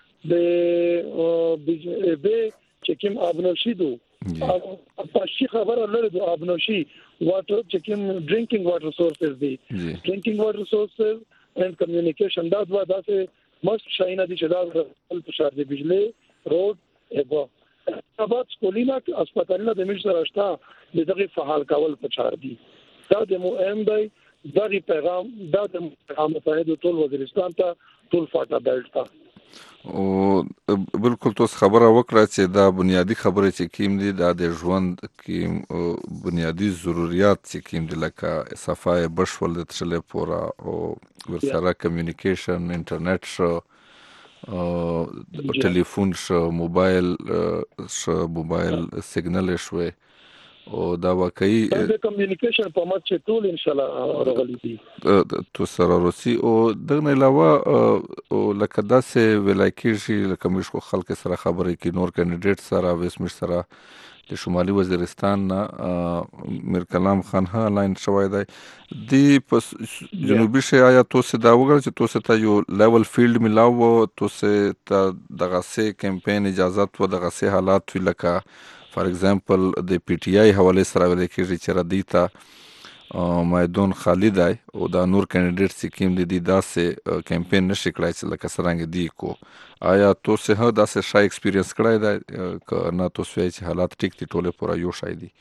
د بي چې کوم ابنوشي دو په شي خبره لري د ابنوشي واټر چې کوم ډرینکینګ واټر سورسز دي ډرینکینګ واټر سورسز اند کمیونیکیشن دا دوا داسې مست شاینه دي چې دا په شار دي بجلی روډ ایبو ابات سکولینا هسپتالونه د مش سره شته دغه فعال کول په چار دي دا د مهم دی دغه پیغام دا د پیغام ته ټول وزیرستان ته ټول فاټا بیلټ ته او بالکل تاسو خبره وکړه چې دا بنیادی خبره چې کیم دي دا د ژوند کیم بنیادی ضرورت چې کیم دي لکه صفای بشول د تشلې پورا او ورسره کمیونیکیشن انټرنیټ شو او ټلیفون شو موبایل شو موبایل سیګنل شوي او دا واقعي د کمیونیکیشن په مات چې ټول ان شاء الله راغلي دي تو سره روسي او دغه علاوه او لکه داسې ولایکي لکه مشکو خلک سره خبرې کې نور کینډیډیټ سره وسمش سره د شمالي وزیرستان میر کلام خان ها لاین شوی دی د جنوبي شي آیا تاسو دا وګورئ چې تاسو ته یو لیول فیلډ ملاو تاسو ته دغه سه کمپاین اجازه و دغه سه حالات وی لکه فار ایگزامپل د پی ټی آی حواله سره ولې کېږي چې ردی ته مایدون خالد دی او دا نور کینډیډیټ سکیم دي د داسې کمپاین نشي کړای چې لکه څنګه دی کو آیا تاسو هغه داسې شای ایکسپیرینس کړای دی ک نه تاسو چې حالات ټیک دي ټوله پورا یو شای دي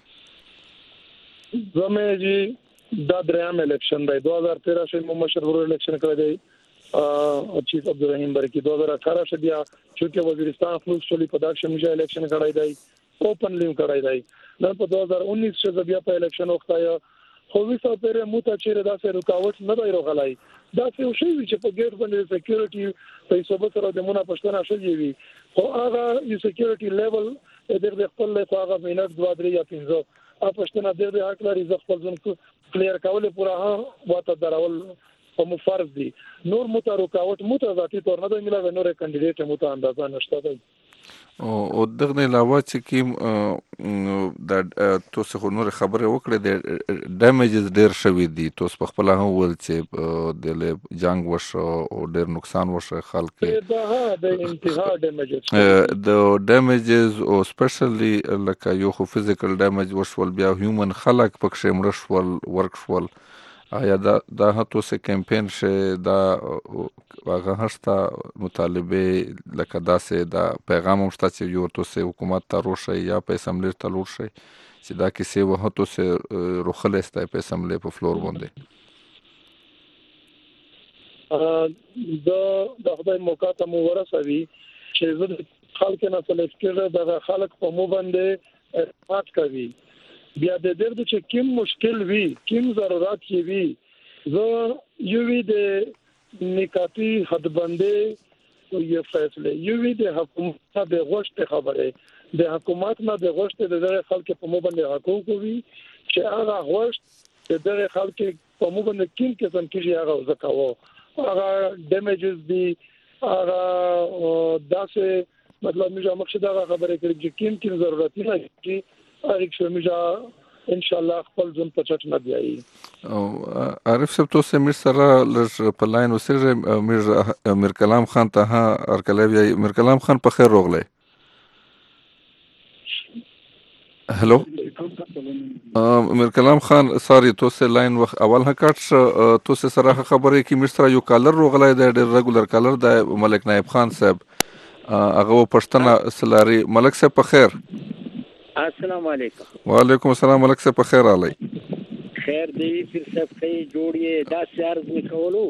زموږ جی دا دریم الیکشن دی دو هزار تیرہ شې مو مشهور الیکشن کړی دی او چیف عبدالرحیم برکی دو هزار اٹھارہ شې بیا چې وزیرستان خپل شولي په داښه مجه الیکشن کړی دی اوپن لیم کړای دی نن په دو هزار انیس کې بیا په الیکشن وخت آیا خو وسه پر موته چیرې داسې رکاوټ نه دی راغلی دا څه شی چې په ګیټ باندې سکیورټي په سبب سره د مونږه پښتنه شوی وي خو هغه یو سکیورټي لیول د خپل له هغه مینټ دوه درې یا پنځه ا پښتنه د دې حق لري ځ خپل ځن کلیر کول پورا واته درول په مفرض دي نور موته رکاوټ موته ذاتی تور نه دی ملي نور کینډیډیټ موته اندازه نشته دی او دغه علاوه چې کوم د تاسو خو نور خبره وکړه د ډیمیجز ډیر شوی دي تاسو په خپل هم ول چې د جنگ وشو او ډیر نقصان وشو خلک دا د انتها ډیمیجز د ډیمیجز او سپیشلی لکه یو خو فزیکل ډیمیج وشول بیا هیومن خلک پکې مړ شول ورک شول آیا دا دا هتو سه کمپین شه دا واغه هستا مطالبه لکه دا سه دا پیغام هم شته چې یو تو سه حکومت ته روشي یا په اسمبلی ته لور شي چې دا کیسه و هتو سه روخله استه په اسمبلی په فلور باندې ا د د خدای موقع ته مو ورسوي چې زه خلک نه فلسکره د خلک په مو باندې اعتماد کوي بیا د دې چې کوم مشکل وي کوم ضرورت وي زه یو وی د نکاتی حدبندې یو فیصله یو وی د حکومت د غوښته خبره د حکومت نه د غوښته د خلکو په مو باندې حقوق وي چې هغه غوښته د خلکو په مو باندې کوم قسم کې هغه زکاو هغه ډیمیجز دي هغه داسې مطلب موږ مخکې دا خبره کړې چې کوم کوم ضرورت نه دي اړیک شو موږ ان شاء الله خپل ځن په چټ نه دی او عارف صاحب تاسو مر سره لږ په لاین وسره مر مر کلام خان ته هر کله مر کلام خان په خیر روغله هلو مر کلام خان سوري تاسو لاین وخت اول ها کټ تاسو سره خبرې کې مر سره یو کالر روغله د ریګولر کالر د ملک نائب خان صاحب هغه پښتنه سلاري ملک صاحب په خیر السلام علیکم وعلیکم السلام ملک صاحب خیر علی خیر دی پھر سب خی جوړیے دا سیارز نکولو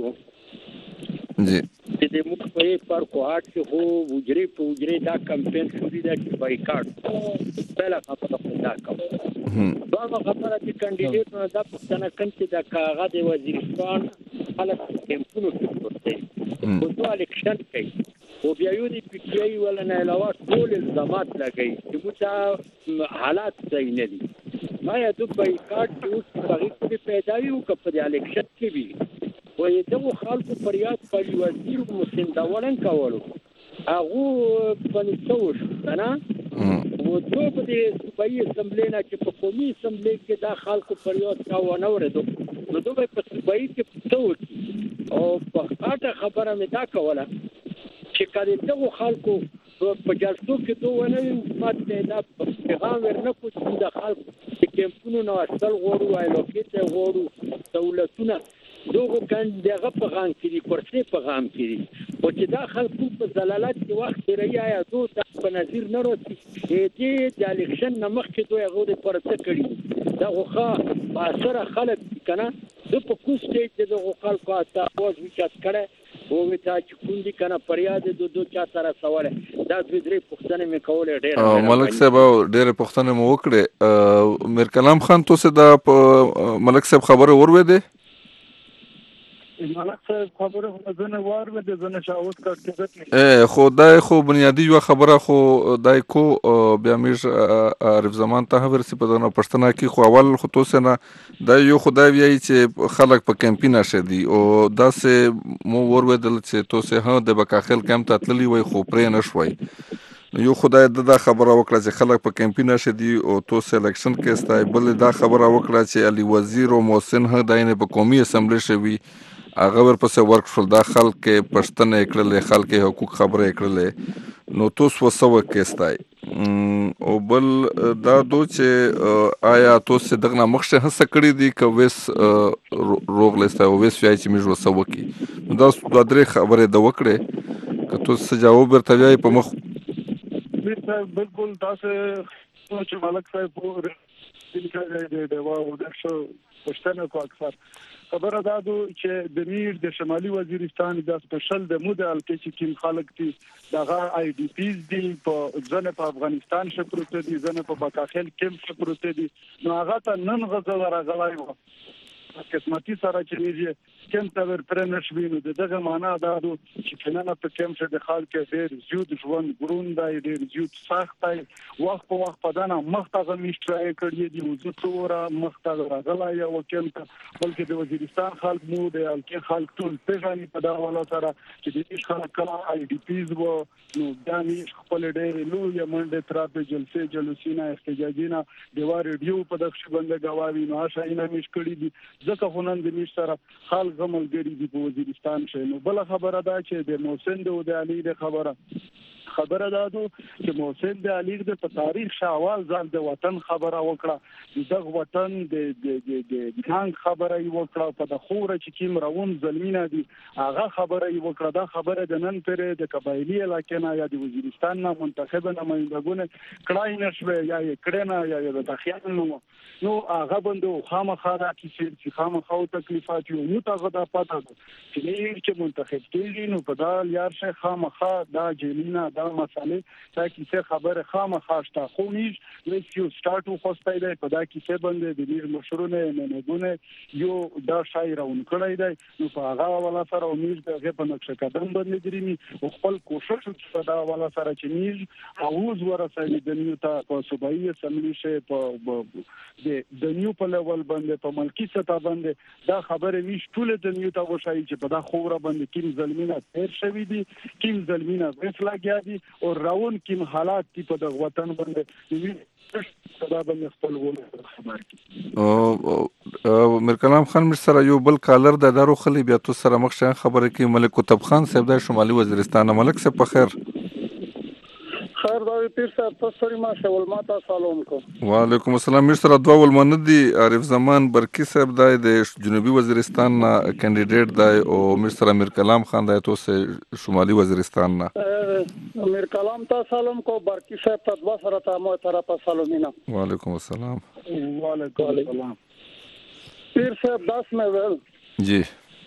جی د مخ په پر کوهات کې هو وجري په وجري دا کمپین شوې ده چې بایکاټ پهلا خبره دا کوم دا خبره چې کینډیډیټ نه دا پښتنه کړي دا کاغذ د وزیرستان خلک کمپونو کې او دا الیکشن کوي او بیا یو دی پی ټی آی ولا نه علاوه ټول الزامات لګي چې موږ حالات صحیح نه دي ما یا د بایکاټ یو څه په پیدا یو کپ د الیکشن کې وی وې دغه خلکو فریاد پر وزیر مسندولن کولو هغه پنځوش کنه و څو په دې صوبایي اسمبلی نه چې په قومي اسمبلی کې دا خلکو فریاد کاوه ورته نو دوی په صوبایي کې پټو او په هغه خبره مې دا کوله چې کله دغه خلکو په جلسو کې دوه نه ماته دا پیغام ورنکو چې د خلکو چې کمپونو نو اصل غوړو ایلوکیته غوړو دولتونه دوغه کان دغه پیغام کړي پرسه پیغام کړي او چې دا خلکو په زلالت کې وخت لري یا دوه په نظر نه راځي دې د الیکشن نمخ کې دوی غوډه پرسه کړي دا غوخه اثر خلک کنه د په کوم سټیج د غوخل کو تاسو وچات کړه او وتا چې کوم دي کنه پریاد د دوه چا سره سوال دا دوی درې پښتنه مې کول ډېر ملک صاحب ډېر پښتنه مو وکړه میر کلام خان تاسو دا ملک صاحب خبره اوروي دي ملک صاحب خبره زنه وار و د زنه شاوت کړه ا خدای خو بنیادی یو خبره خو دای کو بیا میر عارف زمان ته ورسې په دغه پښتنه کې خو اول خو توسه نه د یو خدای وی چې خلک په کمپینا شدي او داسې مو ورودل چې توسه ها د بکاخل کم ته تللی وي خو پرې نه شوي یو خدای د خبره وکړه چې خلک په کمپینا شدي او توسه الیکشن کې استای بل دا خبره وکړه چې علي وزیر او محسن ها داینه په قومي اسمبلی شوي هغه ورپسې ورک شول دا خلک پښتنه کړل خلک حقوق خبره کړل نو تاسو وسو کېستای او بل دا دو چې آیا تاسو دغه مخشه هڅه کړې دي ک وس روغ لسته او وس وای چې موږ وسو کی دا د درې خبره د وکړه ک تاسو جواب ورته وای په مخ امیر صاحب بالکل تاسو چې ملک صاحب په دې د واو پښتنه کو اکثر خبره ده چې د میر د شمالي وزیرستان د سپیشل د مود الکه چې کوم خلک دي دغه آی ډی پیز دي په ځنه په افغانستان شپه پروت دي ځنه په بکاخل کیمپ شپه پروت دي نو هغه ته نن غزل راغلای وو قسمتي سره چې نیږي کوم تور پرنش وینو دغه معنا دا چې کنه په کوم څه د خلک ډېر زیات ژوند ګروندای ډېر زیات سختای وخت په وخت پدانه مختغه میشتره کړی دی وزو تورا مختغه راغلای او کوم بلکې د وزیرستان خلک مو د الکه خلک ټول پیژني په دا ولا سره چې د هیڅ خلک کله آی ډی پیز وو نو دانی خپل ډېر لوی منډه تراپه جلسه جلوسینا احتجاجینا دیوار ریډیو په دغه باندې غواوی نو شاینه مش کړی دي ځکه خونن د مش سره خلک غملګری دی په وزیرستان شې نو بل خبره ده چې د محسن د علي د خبره خبره ده چې محسن د علي د په تاریخ شاوال ځان د وطن خبره وکړه دغه وطن د د د ځان خبره یې وکړه په د خوره چې کیم راون ظلمینه دي هغه خبره یې وکړه دا خبره د نن پر د قبایلی علاقې نه یا د وزیرستان نه منتخب نمائندګونه کړای نشوي یا یې کړنه یا د تخیل نو نو هغه بندو خامخا را چې خامخا تکلیفات یو متغدا پاتہ چې نه چې منتخب کیږي نو په دال یار شه خامخا دا جیلینا دا مسالې تا کیسه خبره خامخا شته خو نیش لیسیو سٹارټو خوستای دی په دا کیسه باندې د دې مشرونه نه یو دا شاعرون کړی دی نو په هغه ولا سره امید دغه په نقشه قدم باندې درینی او خپل کوشش په دا ولا سره چې نیز اوز ورسېږي د نیو ته په صوبایي اسمبلی شه په د نیو په لیول باندې په ملکی سطح باندې دا خبره ویش ټول د نیو ته وشای چې په دا خوره باندې کیم ظلمینه تیر شوی دي کیم ظلمینه وسلا گیا دي او راون کیم حالات تی په د وطن باندې صدا باندې خپل ول خبر کی او میر کلام خان مر سره یو بل کالر د دارو خلی بیا تو سره مخ خبره کی ملک کتب خان صاحب د شمالي وزیرستان ملک سے په خیر خیر دا پیر صاحب تاسو ما شول ما تاسو سلام کو وعلیکم السلام میر سره دوا ولمندي عارف زمان برکی صاحب دای د جنوبي وزیرستان نه کینډیډیټ دی او میر سره میر کلام خان دای تاسو شمالي وزیرستان نه میر کلام تاسو سلام کو برکی صاحب تاسو دوا سره تاسو طرفه سلامونه وعلیکم السلام وعلیکم السلام پیر صاحب داس مې ول جی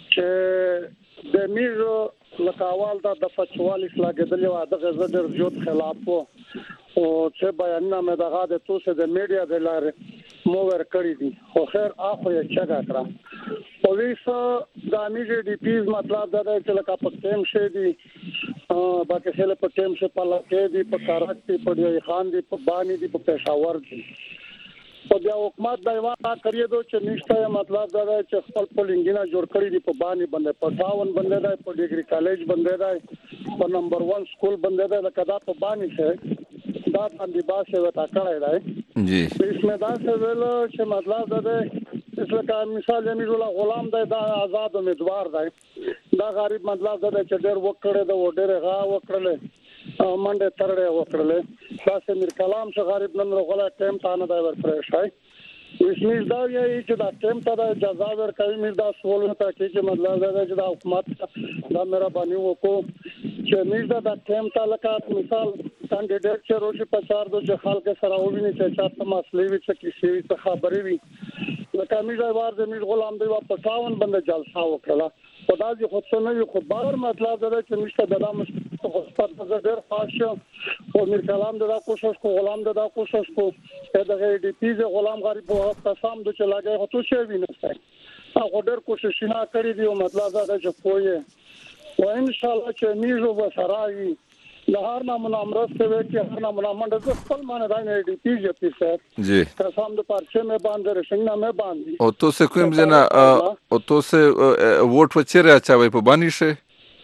چې د میرو لکاوال دا د فچوال اسلاګدل یو دغه زجر جوړ خلاف وو او چې بیانونه مې دغه د توسه د میډیا د لارې مو ور کړی دي خو خیر اخو یې چګه کړه پولیس د امیجه ډي پیز مطلب دا چې لکه په ټیم شه دي باکه سره په ټیم شه په لکه دي په کارات دي په دی خان دي په بانی دي په پېښور دي او بیا حکومت دا یو کړی دو چې نشته مطلب دا چې خپل پولینګینا جوړ کړی دی په باندې باندې په ټاون باندې دا په ډیګری کالج باندې دا په نمبر ون سکول باندې دا لکه دا په باندې شه دا باندې باسه وتا کړی دی جی اسمه دا څه ویل چې مطلب دا چې لکه مثال یې مولا غلام دی دا آزاد امیدوار دی دا غریب مطلب دا چې ډېر وکړي دا ډېر غا وکړل منډه ترړه وکړل خاصه میر کلام څخه غریب نن غلا ټیم ته نه دی ورپرې شای وسمیز دا یې چې دا ټیم ته د جزا ورکوي میر دا سوال ته چې مطلب دا چې دا حکومت دا میرا باندې وکړو چې میر دا د ټیم ته لکه مثال کاندیډیټ چې روزي په چار د خلک سره وویني چې چاته مسلې وي چې کیسې څه خبرې وي لکه میر دا وار د میر غلام دی په ټاون باندې جلسه وکړه خدا دې خود څه نه یو خو بار مطلب دا چې نشته د دامه خو ستاسو ډېر خاصه او میر کلام دا کوشش کو غلام دا کوشش کو دغه ډي پی ز غلام غریب په قسم د چلاګي هو تو شی وینځي هغه ډېر کوشش نه کړی دی او مطلب دا چې کوی او ان شاء الله چې میجو وسرای لهار نامونه امرسته وي چې هر نامونه منډه خپل مان راځي ډي پی ز پی سر جی قسم د پرچه مې باندې رښنګ مې باندې او تو سه کوم جنا او تو سه ووټ وچره اچوي په باندې شه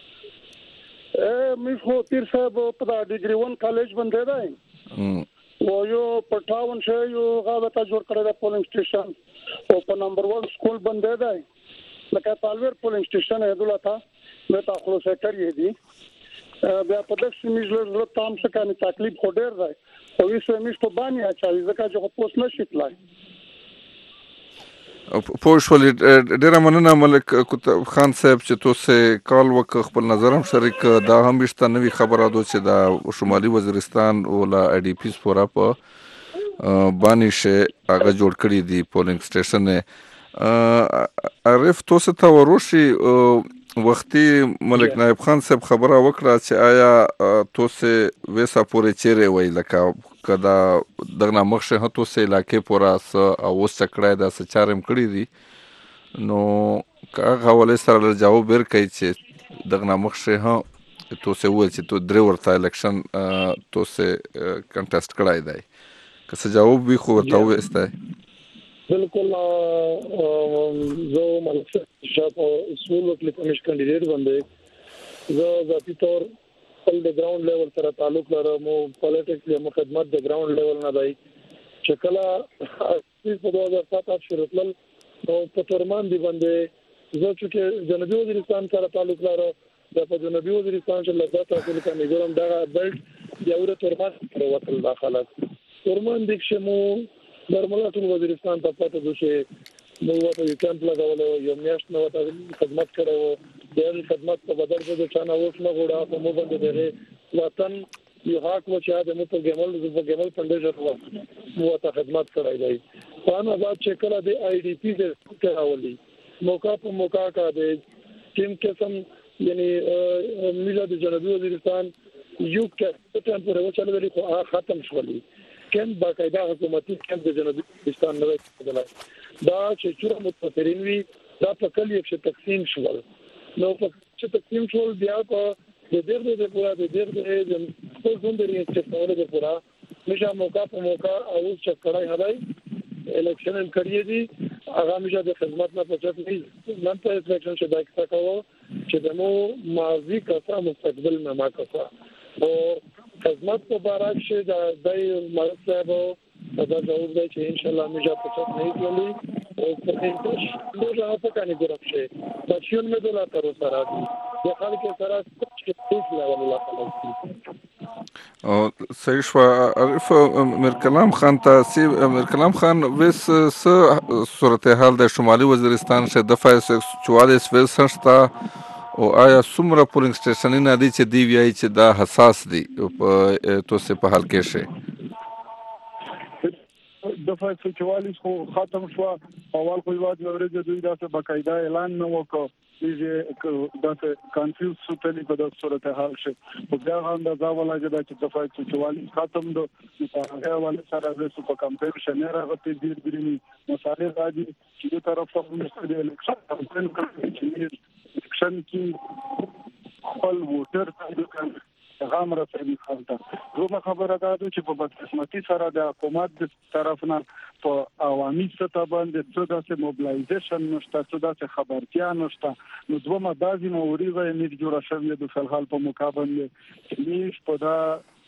ا مې خو تیر صاحب په ډیګری ون کالج باندې دی او یو پټاون شه یو غاوه ته جوړ کړی د پولینګ سټیشن او په نمبر ون سکول باندې دی لکه پالور پولینګ سټیشن هدولا تا مې تاسو سره کړی دی بیا په دغه سیمې له تام څخه کني تکلیف خو ډیر دی او یې سمې په باندې اچوي ځکه چې په پوس نشي تلای پوښول ډیره مننه ملک کتاب خان صاحب چې تاسو کال وک خپل نظر هم شریک دا هم بشته نوې خبره ده چې دا شمالي وزیرستان ولا ای ډي پی سپورا په باندې شه هغه جوړ کړی دی پولینګ سټیشن عارف تاسو ته وروشي وختي ملک نایب خان صاحب خبره وکړه چې آیا تاسو وسه پورې چیرې وای لکه کدا دغه مخشه هتو سه علاقې پورا س او وسکړای دا سچارم کړی دي نو هغه ولې سره جواب ورکړي چې دغه مخشه ها تو سه ول چې تو درې ورته الیکشن تو سه کنټیسټ کړای دی که څه جواب وي خو ورته وسته بالکل زه ملک شاپ اصول وکړم کمیش کینډیډیټ باندې زه ذاتی طور خپل د ګراوند لیول سره تعلق لرم او پالیټکس له خدمت د ګراوند لیول نه دی چې کله په دوه هزار سات شروع کړل نو په تورمان دی باندې زه چې جنوبي وزیرستان سره تعلق لرم د په جنوبي وزیرستان چې لږه تحصیل کوي ګورم دا بیلټ یو د تورمان سره وصل داخله تورمان د شمو نورمال ټول وزیرستان ته پاتې دوی نو وته کیمپ لګول یو میاشت نو خدمت کړو د خدمت په بدل کې د چانه وښ نه غوډه په مو باندې دغه وطن یو حق و چې د مو په ګمل د ګمل پندې وو مو ته خدمت کړای دی فانا بعد چې کله د آی ډي پی د کراولي موقع په موقع کا د ټیم قسم یعنی میلا د جنوبي وزیرستان یو کې ټمپورې وچلې خو ختم شولې کم باقاعده حکومتي کم د جنوبي وزیرستان نه کېدل دا چې څوره متفرین وي دا په کلی کې تقسیم شول نو په چې تقسیم شول بیا په د دې د پورا د دې د خپل ژوند لري چې څول د پورا مشه موقع په موقع او چې کړای هلای الیکشن کړی دي هغه مشه د خدمت نه پچت نه نن ته الیکشن چې دا څه کوو چې دمو ماضی کا مستقبل نه ما کا او خدمت په بارک شه د دای مرګ صاحب دا جواب دی چې ان شاء الله مشه پچت نه کیږي او په دې نو راځه په کاني ګرځي چې بچیون مې دولا تر سره دي د خلک سره چې څه لا ولا خلاص او صحیح شو عارف میر کلام خان ته سی میر کلام خان وس س صورتحال د شمالي وزیرستان شه دفعه چوالیس وس سنشتا او آیا څومره پولینګ سټیشنونه دي چې دی وی چې دا حساس دي په توسه په حال کې شه دفعه چوالیس خو ختم شو اول خو یواد ورځ دوی دا څه باقاعده اعلان نه وکړ چې دا څه کنفیوز سوتلی په دغه صورتحال شه او دا هم دا ځاوله چې دفعه چوالیس ختم دو په هغه ول سره د په کمپین شنه راغته ډیر ډیرني مصالح راځي چې د طرف ته مستدل الیکشن کمپین کوي چې الیکشن کې خپل ووټر ته غام رسېږي خلک زما خبره ده چې په بدقسمتي سره د حکومت د طرف نه په عوامي سطح باندې څه داسې موبلایزیشن نشته څه داسې خبرتیا نشته نو دومره دازي موريزه یې جوړه شوې د فلحال په مقابله کې نيش په دا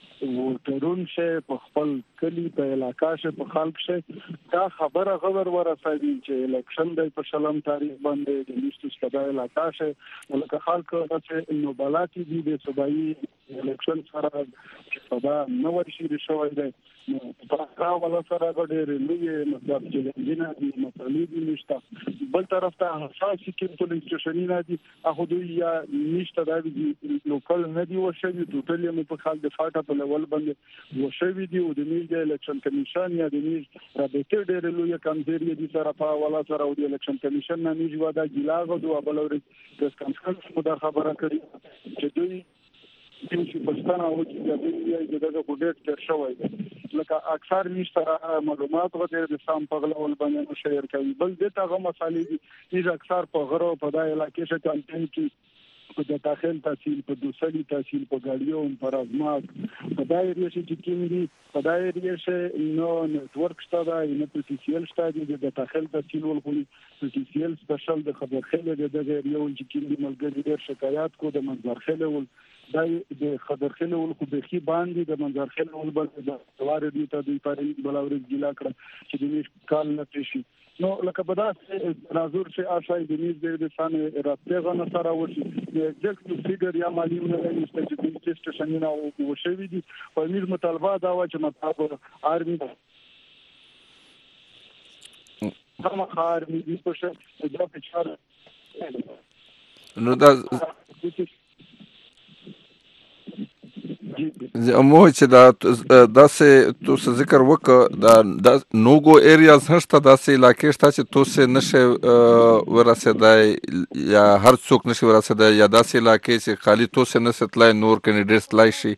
وټرون شه په خپل کلی په علاقہ شه په خلک شه دا خبره غوړ ورسېږي چې الیکشن د په شلم تاریخ باندې د لیستو څخه علاقہ شه ولکه خلک چې نو بلاتي دي د صوبایي الیکشن سره چې په دا نو ورشي شوی دی نو په هغه ولا سره ډېر لوی مطلب چې جنا دي مطلب دي نشته بل طرف ته حساس کې پولیس سټیشنونه دي هغه دوی یا نشته دا دي لوکل نه دی وشوي ټوټل یې په خال د فاټه په ول باندې وشوي دي او د نیل الیکشن کمیشن یا د نیل رابطه ډېر لوی کمزوري دي سره په ولا سره او د الیکشن کمیشن نه نیج ودا ګلاغه دوه بل ورځ د کانفرنس په دا خبره کړي چې دوی چې پښتانه او چې د دې دغه کوډټ تر شوی لکه اکثر نشته معلومات غوډه د سام په غلول باندې شیر کوي بل دغه هغه مسالې دي چې اکثر په غرو په دای علاقې څخه کمپین کې په د داخل تحصیل په دوسری تحصیل په ګاډیو پر ازمات په دای ریشه چې کیندي په دای ریشه نو نتورک شته نه پروفیسیل شته د داخل تحصیل ولخلي پروفیسیل سپیشل د خبر خله د دغه یو چې کیندي ملګری ډیر شکایت کو د منظر خله ول دای د خبر خله ول خو به خي باندې د منظر خله ول بل د واره دي ته د پاره بلاوري ګلا کړ چې د نش کال نه شي نو لکه په داسې ناظر چې آشای د نیز د سانه راته غو سره وشي د جکټ فیګر یا مالی نه نشته چې د سټیشنونه او وشوي دي په میز مطالبه دا و چې مطلب ارمي هم خار می پشه دا په چار نو دا مو چې دا داسې تاسو ذکر وکړه دا د نوګو ایریاز هشته داسې علاقې شته چې تاسو نشه ورسېدای یا هر څوک نشه ورسېدای یا داسې علاقې چې خالی تاسو نه ستلای نور کینډیډیټس لای شي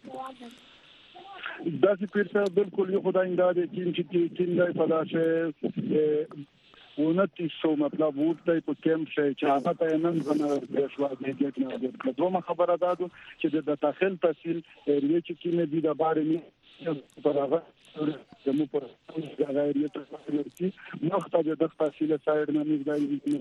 داسې پیرته بالکل یو خدای انداز چې چې چې په داسې ونتی سو مطلب ورته په کېم شي چې هغه ته نن زنه شو دې کې نه دوه خبره ده چې د داخل تحصیل ریې چې کینه دي د بارې پر هغه د مو پر هغه ریې ته ورتي مخته د تحصیل سایډ نه نیږدې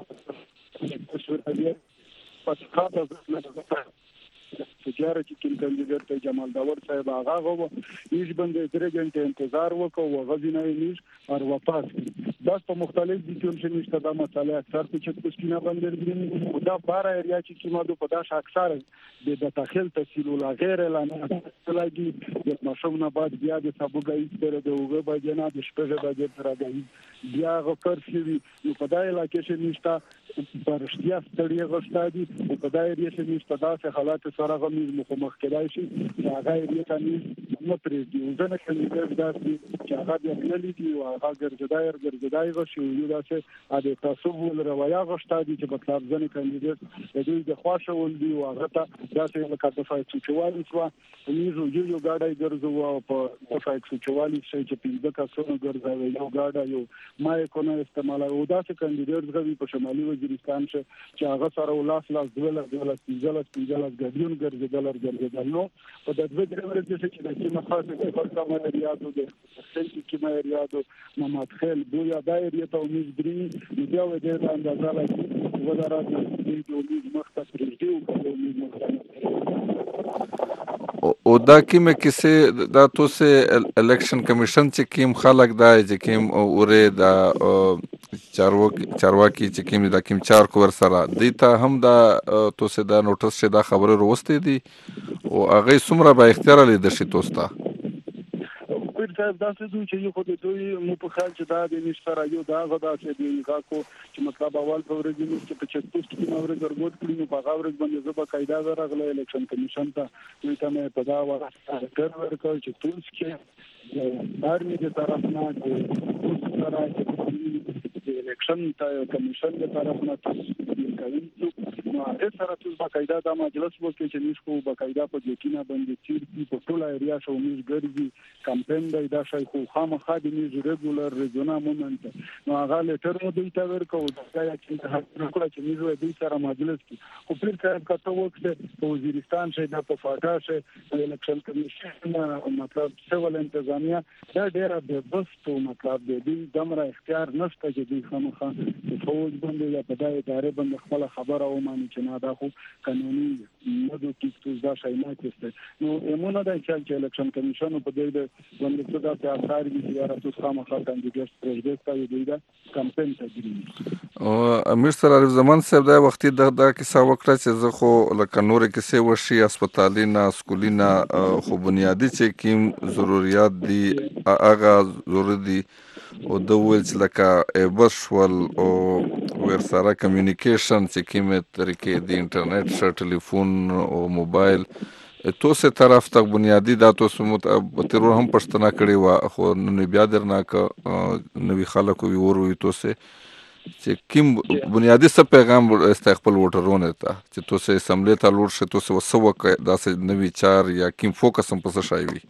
نه پس خاطر تجارت کې کاندیدټ ته جمال داور صاحب هغه غو هیڅ باندې درې غنټه انتظار وکاو غزینه یې اور واپس دا په مختلف دي چې نشته دا مسله اکثر چې پښتنه باندې دا بار ایریا چې کیمادو په داش اکثر د داخل تحصیل او غیر اعلان لګي د مشوم بعد بیا د سبوګای سره د وګ باجنه د شپږ بجې تر راځي بیا غوړ شي نو په دای علاقې کې نشته پرشتیا ستړي غوښتا دي په دای ایریا کې نشته دا څه حالات سره غمیز مخمخ کېدای شي چې هغه یې ته نه پرېږدي ځنه کېږي دا چې هغه د خپلې دي او هغه ګرځدایر ګرځدای غوښي یو داسې د تاسو ول روایا غوښتا دي چې په ځنه کاندیدټ د دوی د خواشه ول دي او هغه ته داسې لکه د فایټ چوالي سوا یو یو یو گاډي ګرځو او په فایټ چوالي چې پینځه کسونه ګرځوي یو گاډا یو مای کو نه استعمال او داسې کاندیدټ غوي په شمالي وزیرستان چې هغه سره ولاس لاس دوله دوله پینځه پینځه ګډیون ګرځیدل ګرځیدل نو په د دوه درې ورځې چې د کیمه خاصه کې فرق ما ریاضو د خپل کیمه ریاضو محمد خیل بویا دایره ته امید درې بیا و دې اندازه لګي وزارت د امید مخته پرېږدي او امید مخته او دا کیمه کیسه دا توسه الیکشن کمیشن چې کیم خلک دا چې کیم اوره دا چارواکي چارواکي چې کیم دا کیم چار کو ور سره دیتا هم دا توسه دا نوټس شه دا خبره وروسته دي او هغه سمره به اختیار لیدل شي توستا پیر صاحب داسې دوی چې یو خو دوی مو په خیال چې دا د نشتره یو دا غدا چې دی غاکو چې مطلب اول په ورځ کې په چتوس کې نو ورځ ورغوت کړی نو په غاورز باندې زبا قاعده راغله الیکشن کمیشن ته دوی ته مې په دا واسطه کړ ورکړ چې توس کې آرمي د طرف نه د سره د الیکشن کمیشن د طرف نه کوي نو هغه سره توس په قاعده د مجلس وکړي چې نشو په قاعده په یقینا باندې چیرې په ټول ایریا شو موږ ګرځي کمپاین دی دا شای خو خامخا د نیز ریګولر ریجونا مومنت نو هغه لټر مو دوی ته ورکو دا چې ته کړه چې نیز دوی سره مجلس کې خو پیر صاحب کته وخت په وزیرستان شي د په فاټا شي الیکشن کمیشن مطلب سیول انتظامیه دا ډیره به بس مطلب دی دمر اختیار نشته چې دوی خامخا فوج باندې یا په دای ادارې باندې خپل خبره او مانی چې نه دا خو قانوني مودو کې څه دا شای نه کېسته نو ایمونه دا چې الیکشن کمیشن په دې باندې څه دا په اثر دي چې راځي خامخا کاندیدټ پرېږدي کوي دوی دا کمپاین کوي او امیر سره عارف زمان صاحب دا وختي د دا کیسه وکړه چې زه خو لکه نور کیسه وشي هسپتالونه سکولینا خو بنیادی چې کوم ضرورت دي هغه ضروري دي او د ویل چې لکه ایبشول او ور سره کمیونیکیشن چې کومه طریقې د انټرنیټ سره ټلیفون او موبایل توسه طرف ته بنیادی دا توسه متر هم پښتنه کړي وا خو نو بیا درنه ک نوې خلکو وی ور وی توسه چې کوم بنیادی څه پیغام استقبال وټرونه ته چې توسه اسمبلی ته لور شه توسه وسو ک داسې نوې چار یا کوم فوکس هم پس شایوي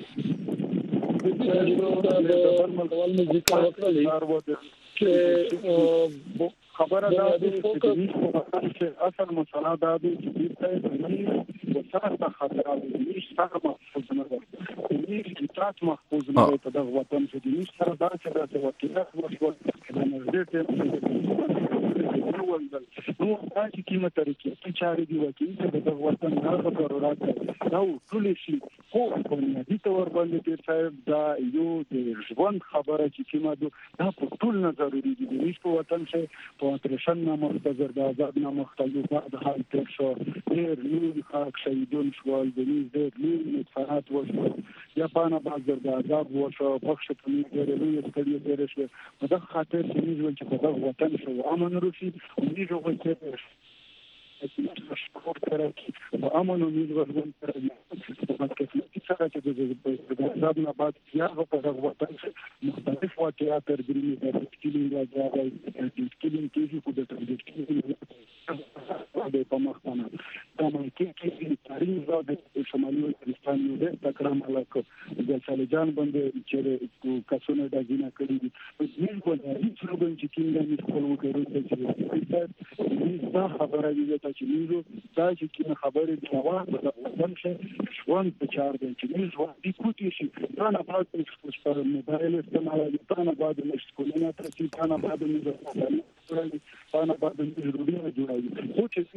خبره دا چې اصل مسله دا دی چې د سره خطر دی سره محفوظ نه دی هیڅ تاسو محفوظ نه دی په دغه وطن کې د سره دا چې د وکیلات وشو د نږدې کې وویل نو دا چې کومه طریقې چې چارې دی وکړي چې د وطن هغه ضرورت دا ټول شي خو په دې تور باندې تیر صاحب دا یو د ژوند خبره چې کومه دا په ټول نه ضروري دي د په وطن کې په اتریشن نه مختزر د آزاد نه مختلف بعد حال تر شو ډېر لوی خلک شهیدون شول د دې ډېر لوی مدفعات وشو یا پانه بعد د آزاد وشو بخښ په دې ډېر لوی ستړي ډېر شو په دغه خاطر چې موږ چې په دغه وطن شو امن روسي موږ غوښتل چې شکر ترکي په امن او موږ ورغون تر دې په کې څنګه چې د آزاد نه بعد یا په دغه وطن کې مختلف واقعات تر دې د تشکیل راځي د تشکیل کېږي کو د تشکیل د پمختانه دا ممکن کې تاریخ زو د شمالي وزیرستان یو د تکرام علاقه د سالجان باندې چې کسونه د جنا کړی دي موږ په دې څلورم چې کیندل موږ خپل وکړو چې موږ دا خبره دي چې موږ دا چې کوم خبره دی نو د وطن څخه ژوند په چار دی چې موږ د کوټي شي دا نه پاتې چې په موبایل استعمال دي دا نه بعد مشکلونه ترې دا نه بعد موږ دا نه بعد موږ ضروري جوړایي خو چې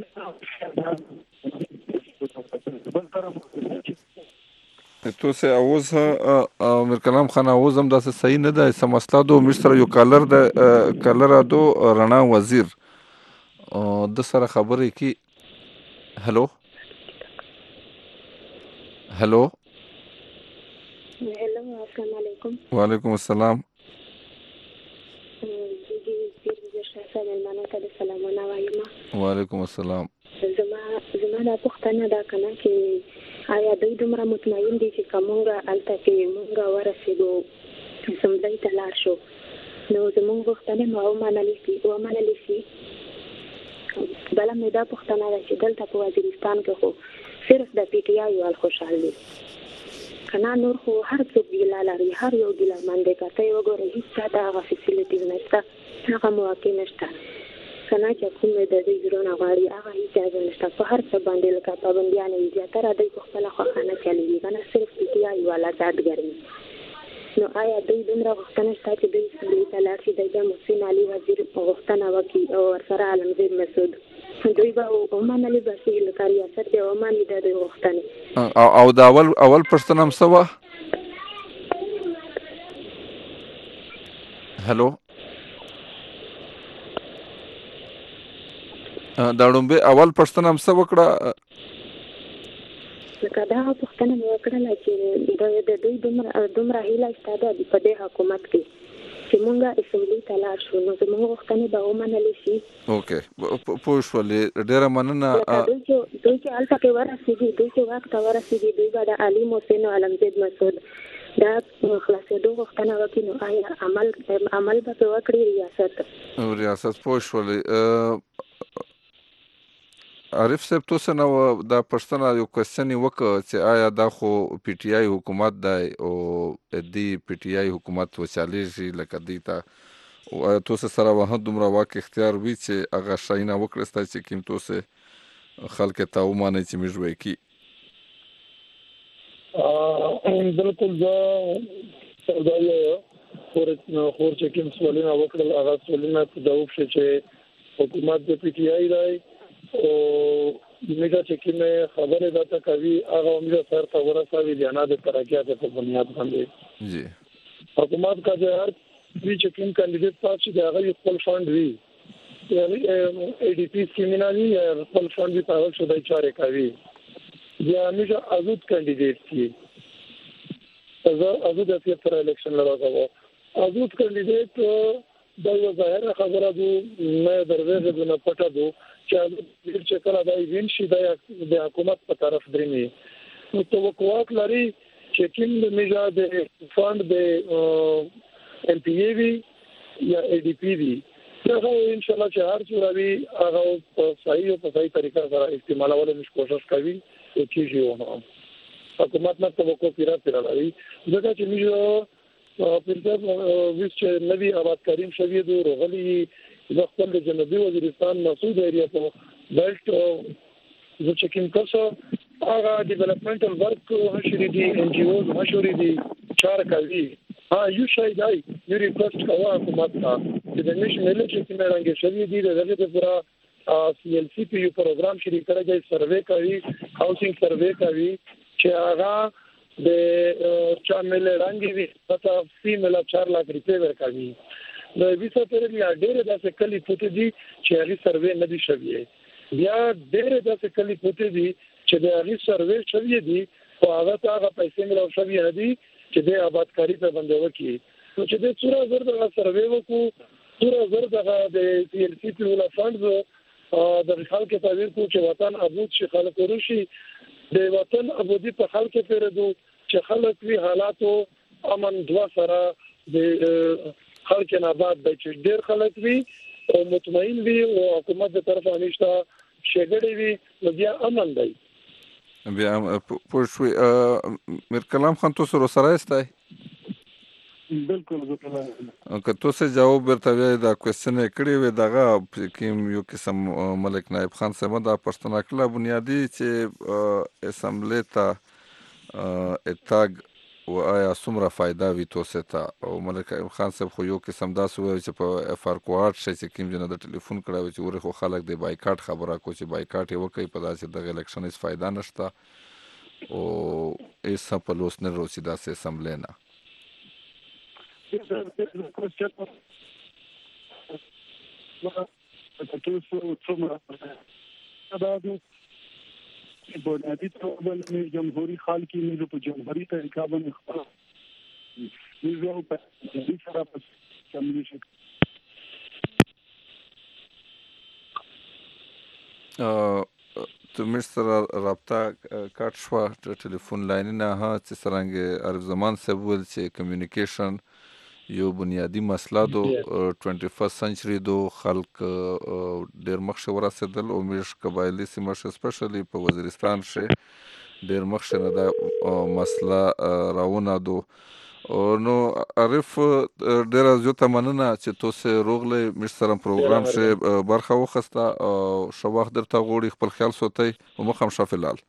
تو سه اوس امیر کلام خان اوس هم داسې صحیح نه ده سم مسله دو مصر یو کالر د کالر دو رڼا وزیر د سره خبرې کی هلو هلو هلو السلام علیکم وعلیکم السلام وعلیکم السلام زما زما د پښتنه دا کنه چې آیا دوی دومره مطمئن دي چې کومه الته کې مونږه ورسېدو سمځای ته لاړ شو نو زموږ پښتنه نو منلې شي او منلې شي بل مې دا پښتنه ده چې دلته په وزیرستان کې خو صرف د پی ټی آی وال خوشحال دي کنه نور خو هر څوک ګیله لري هر یو ګیله مند کته یو ګوره هیڅ چاته هغه فیسیلیټیز نشته هغه مواقع نشته کنه چې کوم د دې ژوند غواړي هغه هیڅ نشته په هر څه باندې لکه پابندیان یې زیاتره د خپل خواخانه چلیږي کنه صرف پی ټی آی والا ځادګري نو آیا دوی دومره غوښتنه شته چې دوی سړي ته لاړ شي د محسن علي وزیر غوښتنه وکړي او ورسره عالمگیر مسعود دوی به ومنلې بسې لکه ریاست به ومني د دوی غوښتنې او د اول اول پښتنه هم سوا هلو دا ډومبه اول پښتنه هم څه وکړه لکه دا پښتنه مې وکړله چې د دوی دومره دومره هیله شته ده په دې حکومت کې چې مونږه اسمبلی ته لاړ شو نو زموږ غوښتنې به ومنلې شي اوکې پوه شولې ډېره مننه دوی چې دوی چې هلته کې ورسېږي دوی چې واک ته ورسېږي دوی به د علي محسن او عالمگیر مسعود دا خلاصېدو غوښتنه وکړي نو آیا عمل عمل به پرې وکړي ریاست ریاست پوه شولې عارف صاحب تاسو نو دا پښتنه یو کوېسچن وکړ چې آیا دا خو پی ټی آی حکومت دی او دی پی ټی آی حکومت وچالیږي لکه دی ته تاسو سره وه دومره واک اختیار وي چې هغه شاینا وکړسته چې کوم تاسو خلک ته ومانه چې موږ وایي ا بالکل دا دا یو خور خور چې کوم سوالونه وکړل هغه سوالونه په جواب شي چې حکومت د پی ټی آی دی او میګه چې کومه خبره ده تا کوي هغه موږ سره تا ورسوي دي نه د ترقیات په بنیاد باندې جی حکومت کا جو هر وی چې کوم کاندیدټ پات چې هغه خپل فند وی یعنی ای ډی پی سیمیناري خپل فند په اول شو د چارې کوي یا موږ ازود کاندیدټ کی زه ازود د پر الیکشن لراغو ازود کاندیدټ دا یو ظاهره خبره ده نه دروازه د نه پټه ده چې چې کله دا وین شي د حکومت په طرف درېنی نو توقعات لري چې کوم د میجا د فند د ام پی ای وی یا ای ډی پی وی هغه ان شاء الله چې هر څو راوي هغه په صحیح او په صحیح طریقه سره استعمالولو مش کوشش کوي چې شي ونه حکومت نه توقع پیرا پیرا لري ځکه چې میجا پرځه ویس چې نوی آباد کریم شوی دو رغلی د خپل د جنوبي وزیرستان مسعود ایریا په بیلټ د چکین کسو هغه ډیولپمنټل ورک هشری دي ان جی اوز هشری دي چار کوي ها یو شای دی یو ریکوست کوه حکومت ته چې د نش ملي چې کوم رنګ شوی دي دغه د پورا سی ال سی پی یو پروګرام شریک کړی سروې کوي هاوسینګ سروې کوي چې هغه د چا مل رنګ وي پتا فیمل چار لاکھ روپے ورکوي نو ویسا پر یا ډېر داسې کلی پټ دي چې هغه سروې نه دي شوی بیا ډېر داسې کلی پټ دي چې د هغه سروې شوی دي او هغه ته هغه پیسې ملو شوی نه دي چې د آبادکاری په باندې وکړي نو چې د څوره زر د سروې وکړو څوره زر د سی ال سی پی ولا فاندز د خلکو تعبیر کو چې وطن ابود شي خلک وروشي د وطن ابودي په خلکو پیردو چې خلک وی حالاتو امن دوا سره د خلک نه بعد د چې ډیر خلک وی او مطمئن وی او حکومت د طرفه همیشه شګړې وی نو بیا امن دی بیا پوښوي میر کلام خان تاسو سره سره استای بالکل بالکل که تاسو جواب ورته دا کوېسچن کړی وي دغه کوم یو قسم ملک نائب خان صاحب دا پښتنه کله بنیادی چې اسمبلی ته اتاګ و آیا څومره فائدہ وي تاسو ته او ملک نائب خان صاحب خو یو قسم داسې وایي چې په اف ار کوارټ شي چې کوم جن د ټلیفون کړه چې ورخه خلک د بایکاټ خبره کو چې بایکاټ یې وکړي په داسې د الیکشن هیڅ فائدہ نشته او ایسا په لوس نه روسي داسې اسمبلی نه بنیادی طور پر جمهوری خال کی نیزو په جمهوری طریقه باندې خپل نیزو په دې سره په سملی شي تو مستر رابطه کټ شو د ټلیفون لاین نه ها چې څنګه عرب زمان سبول چې کمیونیکیشن یو بنیادی مسله دو ټوئنټي فرست سنچري دو خلق ډیر مخ ورسېدل او مش قبایلی سیمه سپیشلی په وزیرستان شه ډیر مخ نه دا مسله راونه دو نو عارف ډیر زیاته مننه چې تاسو روغله مش سره پروګرام شه برخه وخسته او شو وخت درته غوړي خپل خیال سوتي او مخم شافلال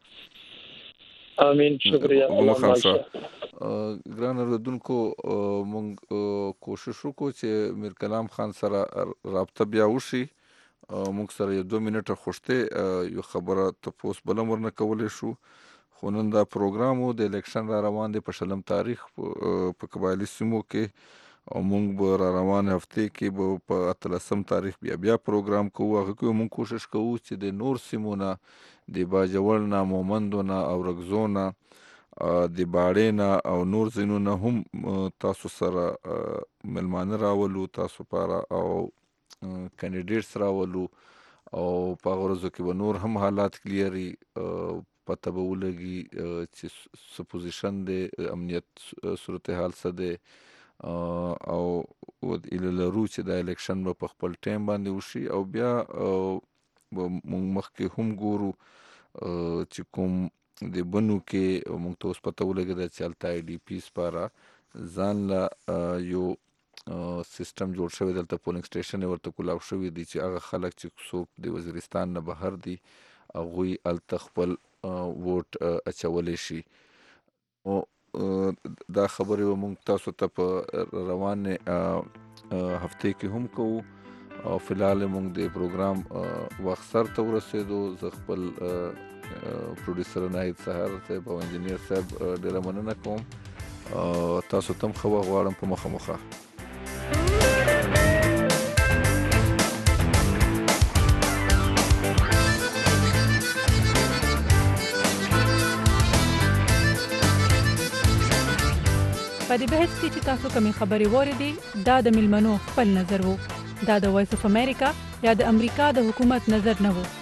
امين شکریا الله ماشا ګران اوریدونکو مونږ کوشش وکړو چې میر کلام خان سره رابطه بیا وشي مونږ سره یو دوه منټه خوشته یو خبره تاسو بل مرنه کولې شو خو نن دا پروګرام د الیکشن را روان دی په شلم تاریخ په قبایلی سیمو کې او مونږ به را روان هفته کې به په اتلسم تاریخ بیا بیا پروګرام کوو هغه کې مونږ کوشش کوو چې د نور سیمونه د باجوړ نه مومندو نه او رګزونه د باړې نه او نور ځینونه هم تاسو سره ملمانه راولو تاسو لپاره او کینډیډیټس راولو او په ورځو کې به نور هم حالات کلیري پته به ولګي چې سپوزیشن د امنیت صورتحال څه دی او اله لرو چې د الیکشن په خپل ټایم باندې وشي او بیا موږ مخکې هم ګورو چې کوم د بنو کې موږ ته اوس پته ولګېده چې هلته آی ډي پي سپاره ځان له یو سیستم جوړ شوی دلته پولینګ سټیشن ورته کولاو شوي دي چې هغه خلک چې څوک د وزیرستان نه بهر دي هغوی هلته خپل ووټ اچولی شي او دا خبرې به موږ تاسو ته په روان هفته کې هم کوو او فلحال موږ د پروګرام وخت سر ته ورسېدو زه خپل پروډوسر ناهید سهار صاحب او انجینیر صاحب ډېره مننه کوم تاسو ته هم ښه وخت غواړم په مخه مخه په دې بحث کې چې تاسو کومې خبرې واورېدې دا د ملمنو خپل نظر وو دا د وایس اف امریکا یا د امریکا د حکومت نظر نه وو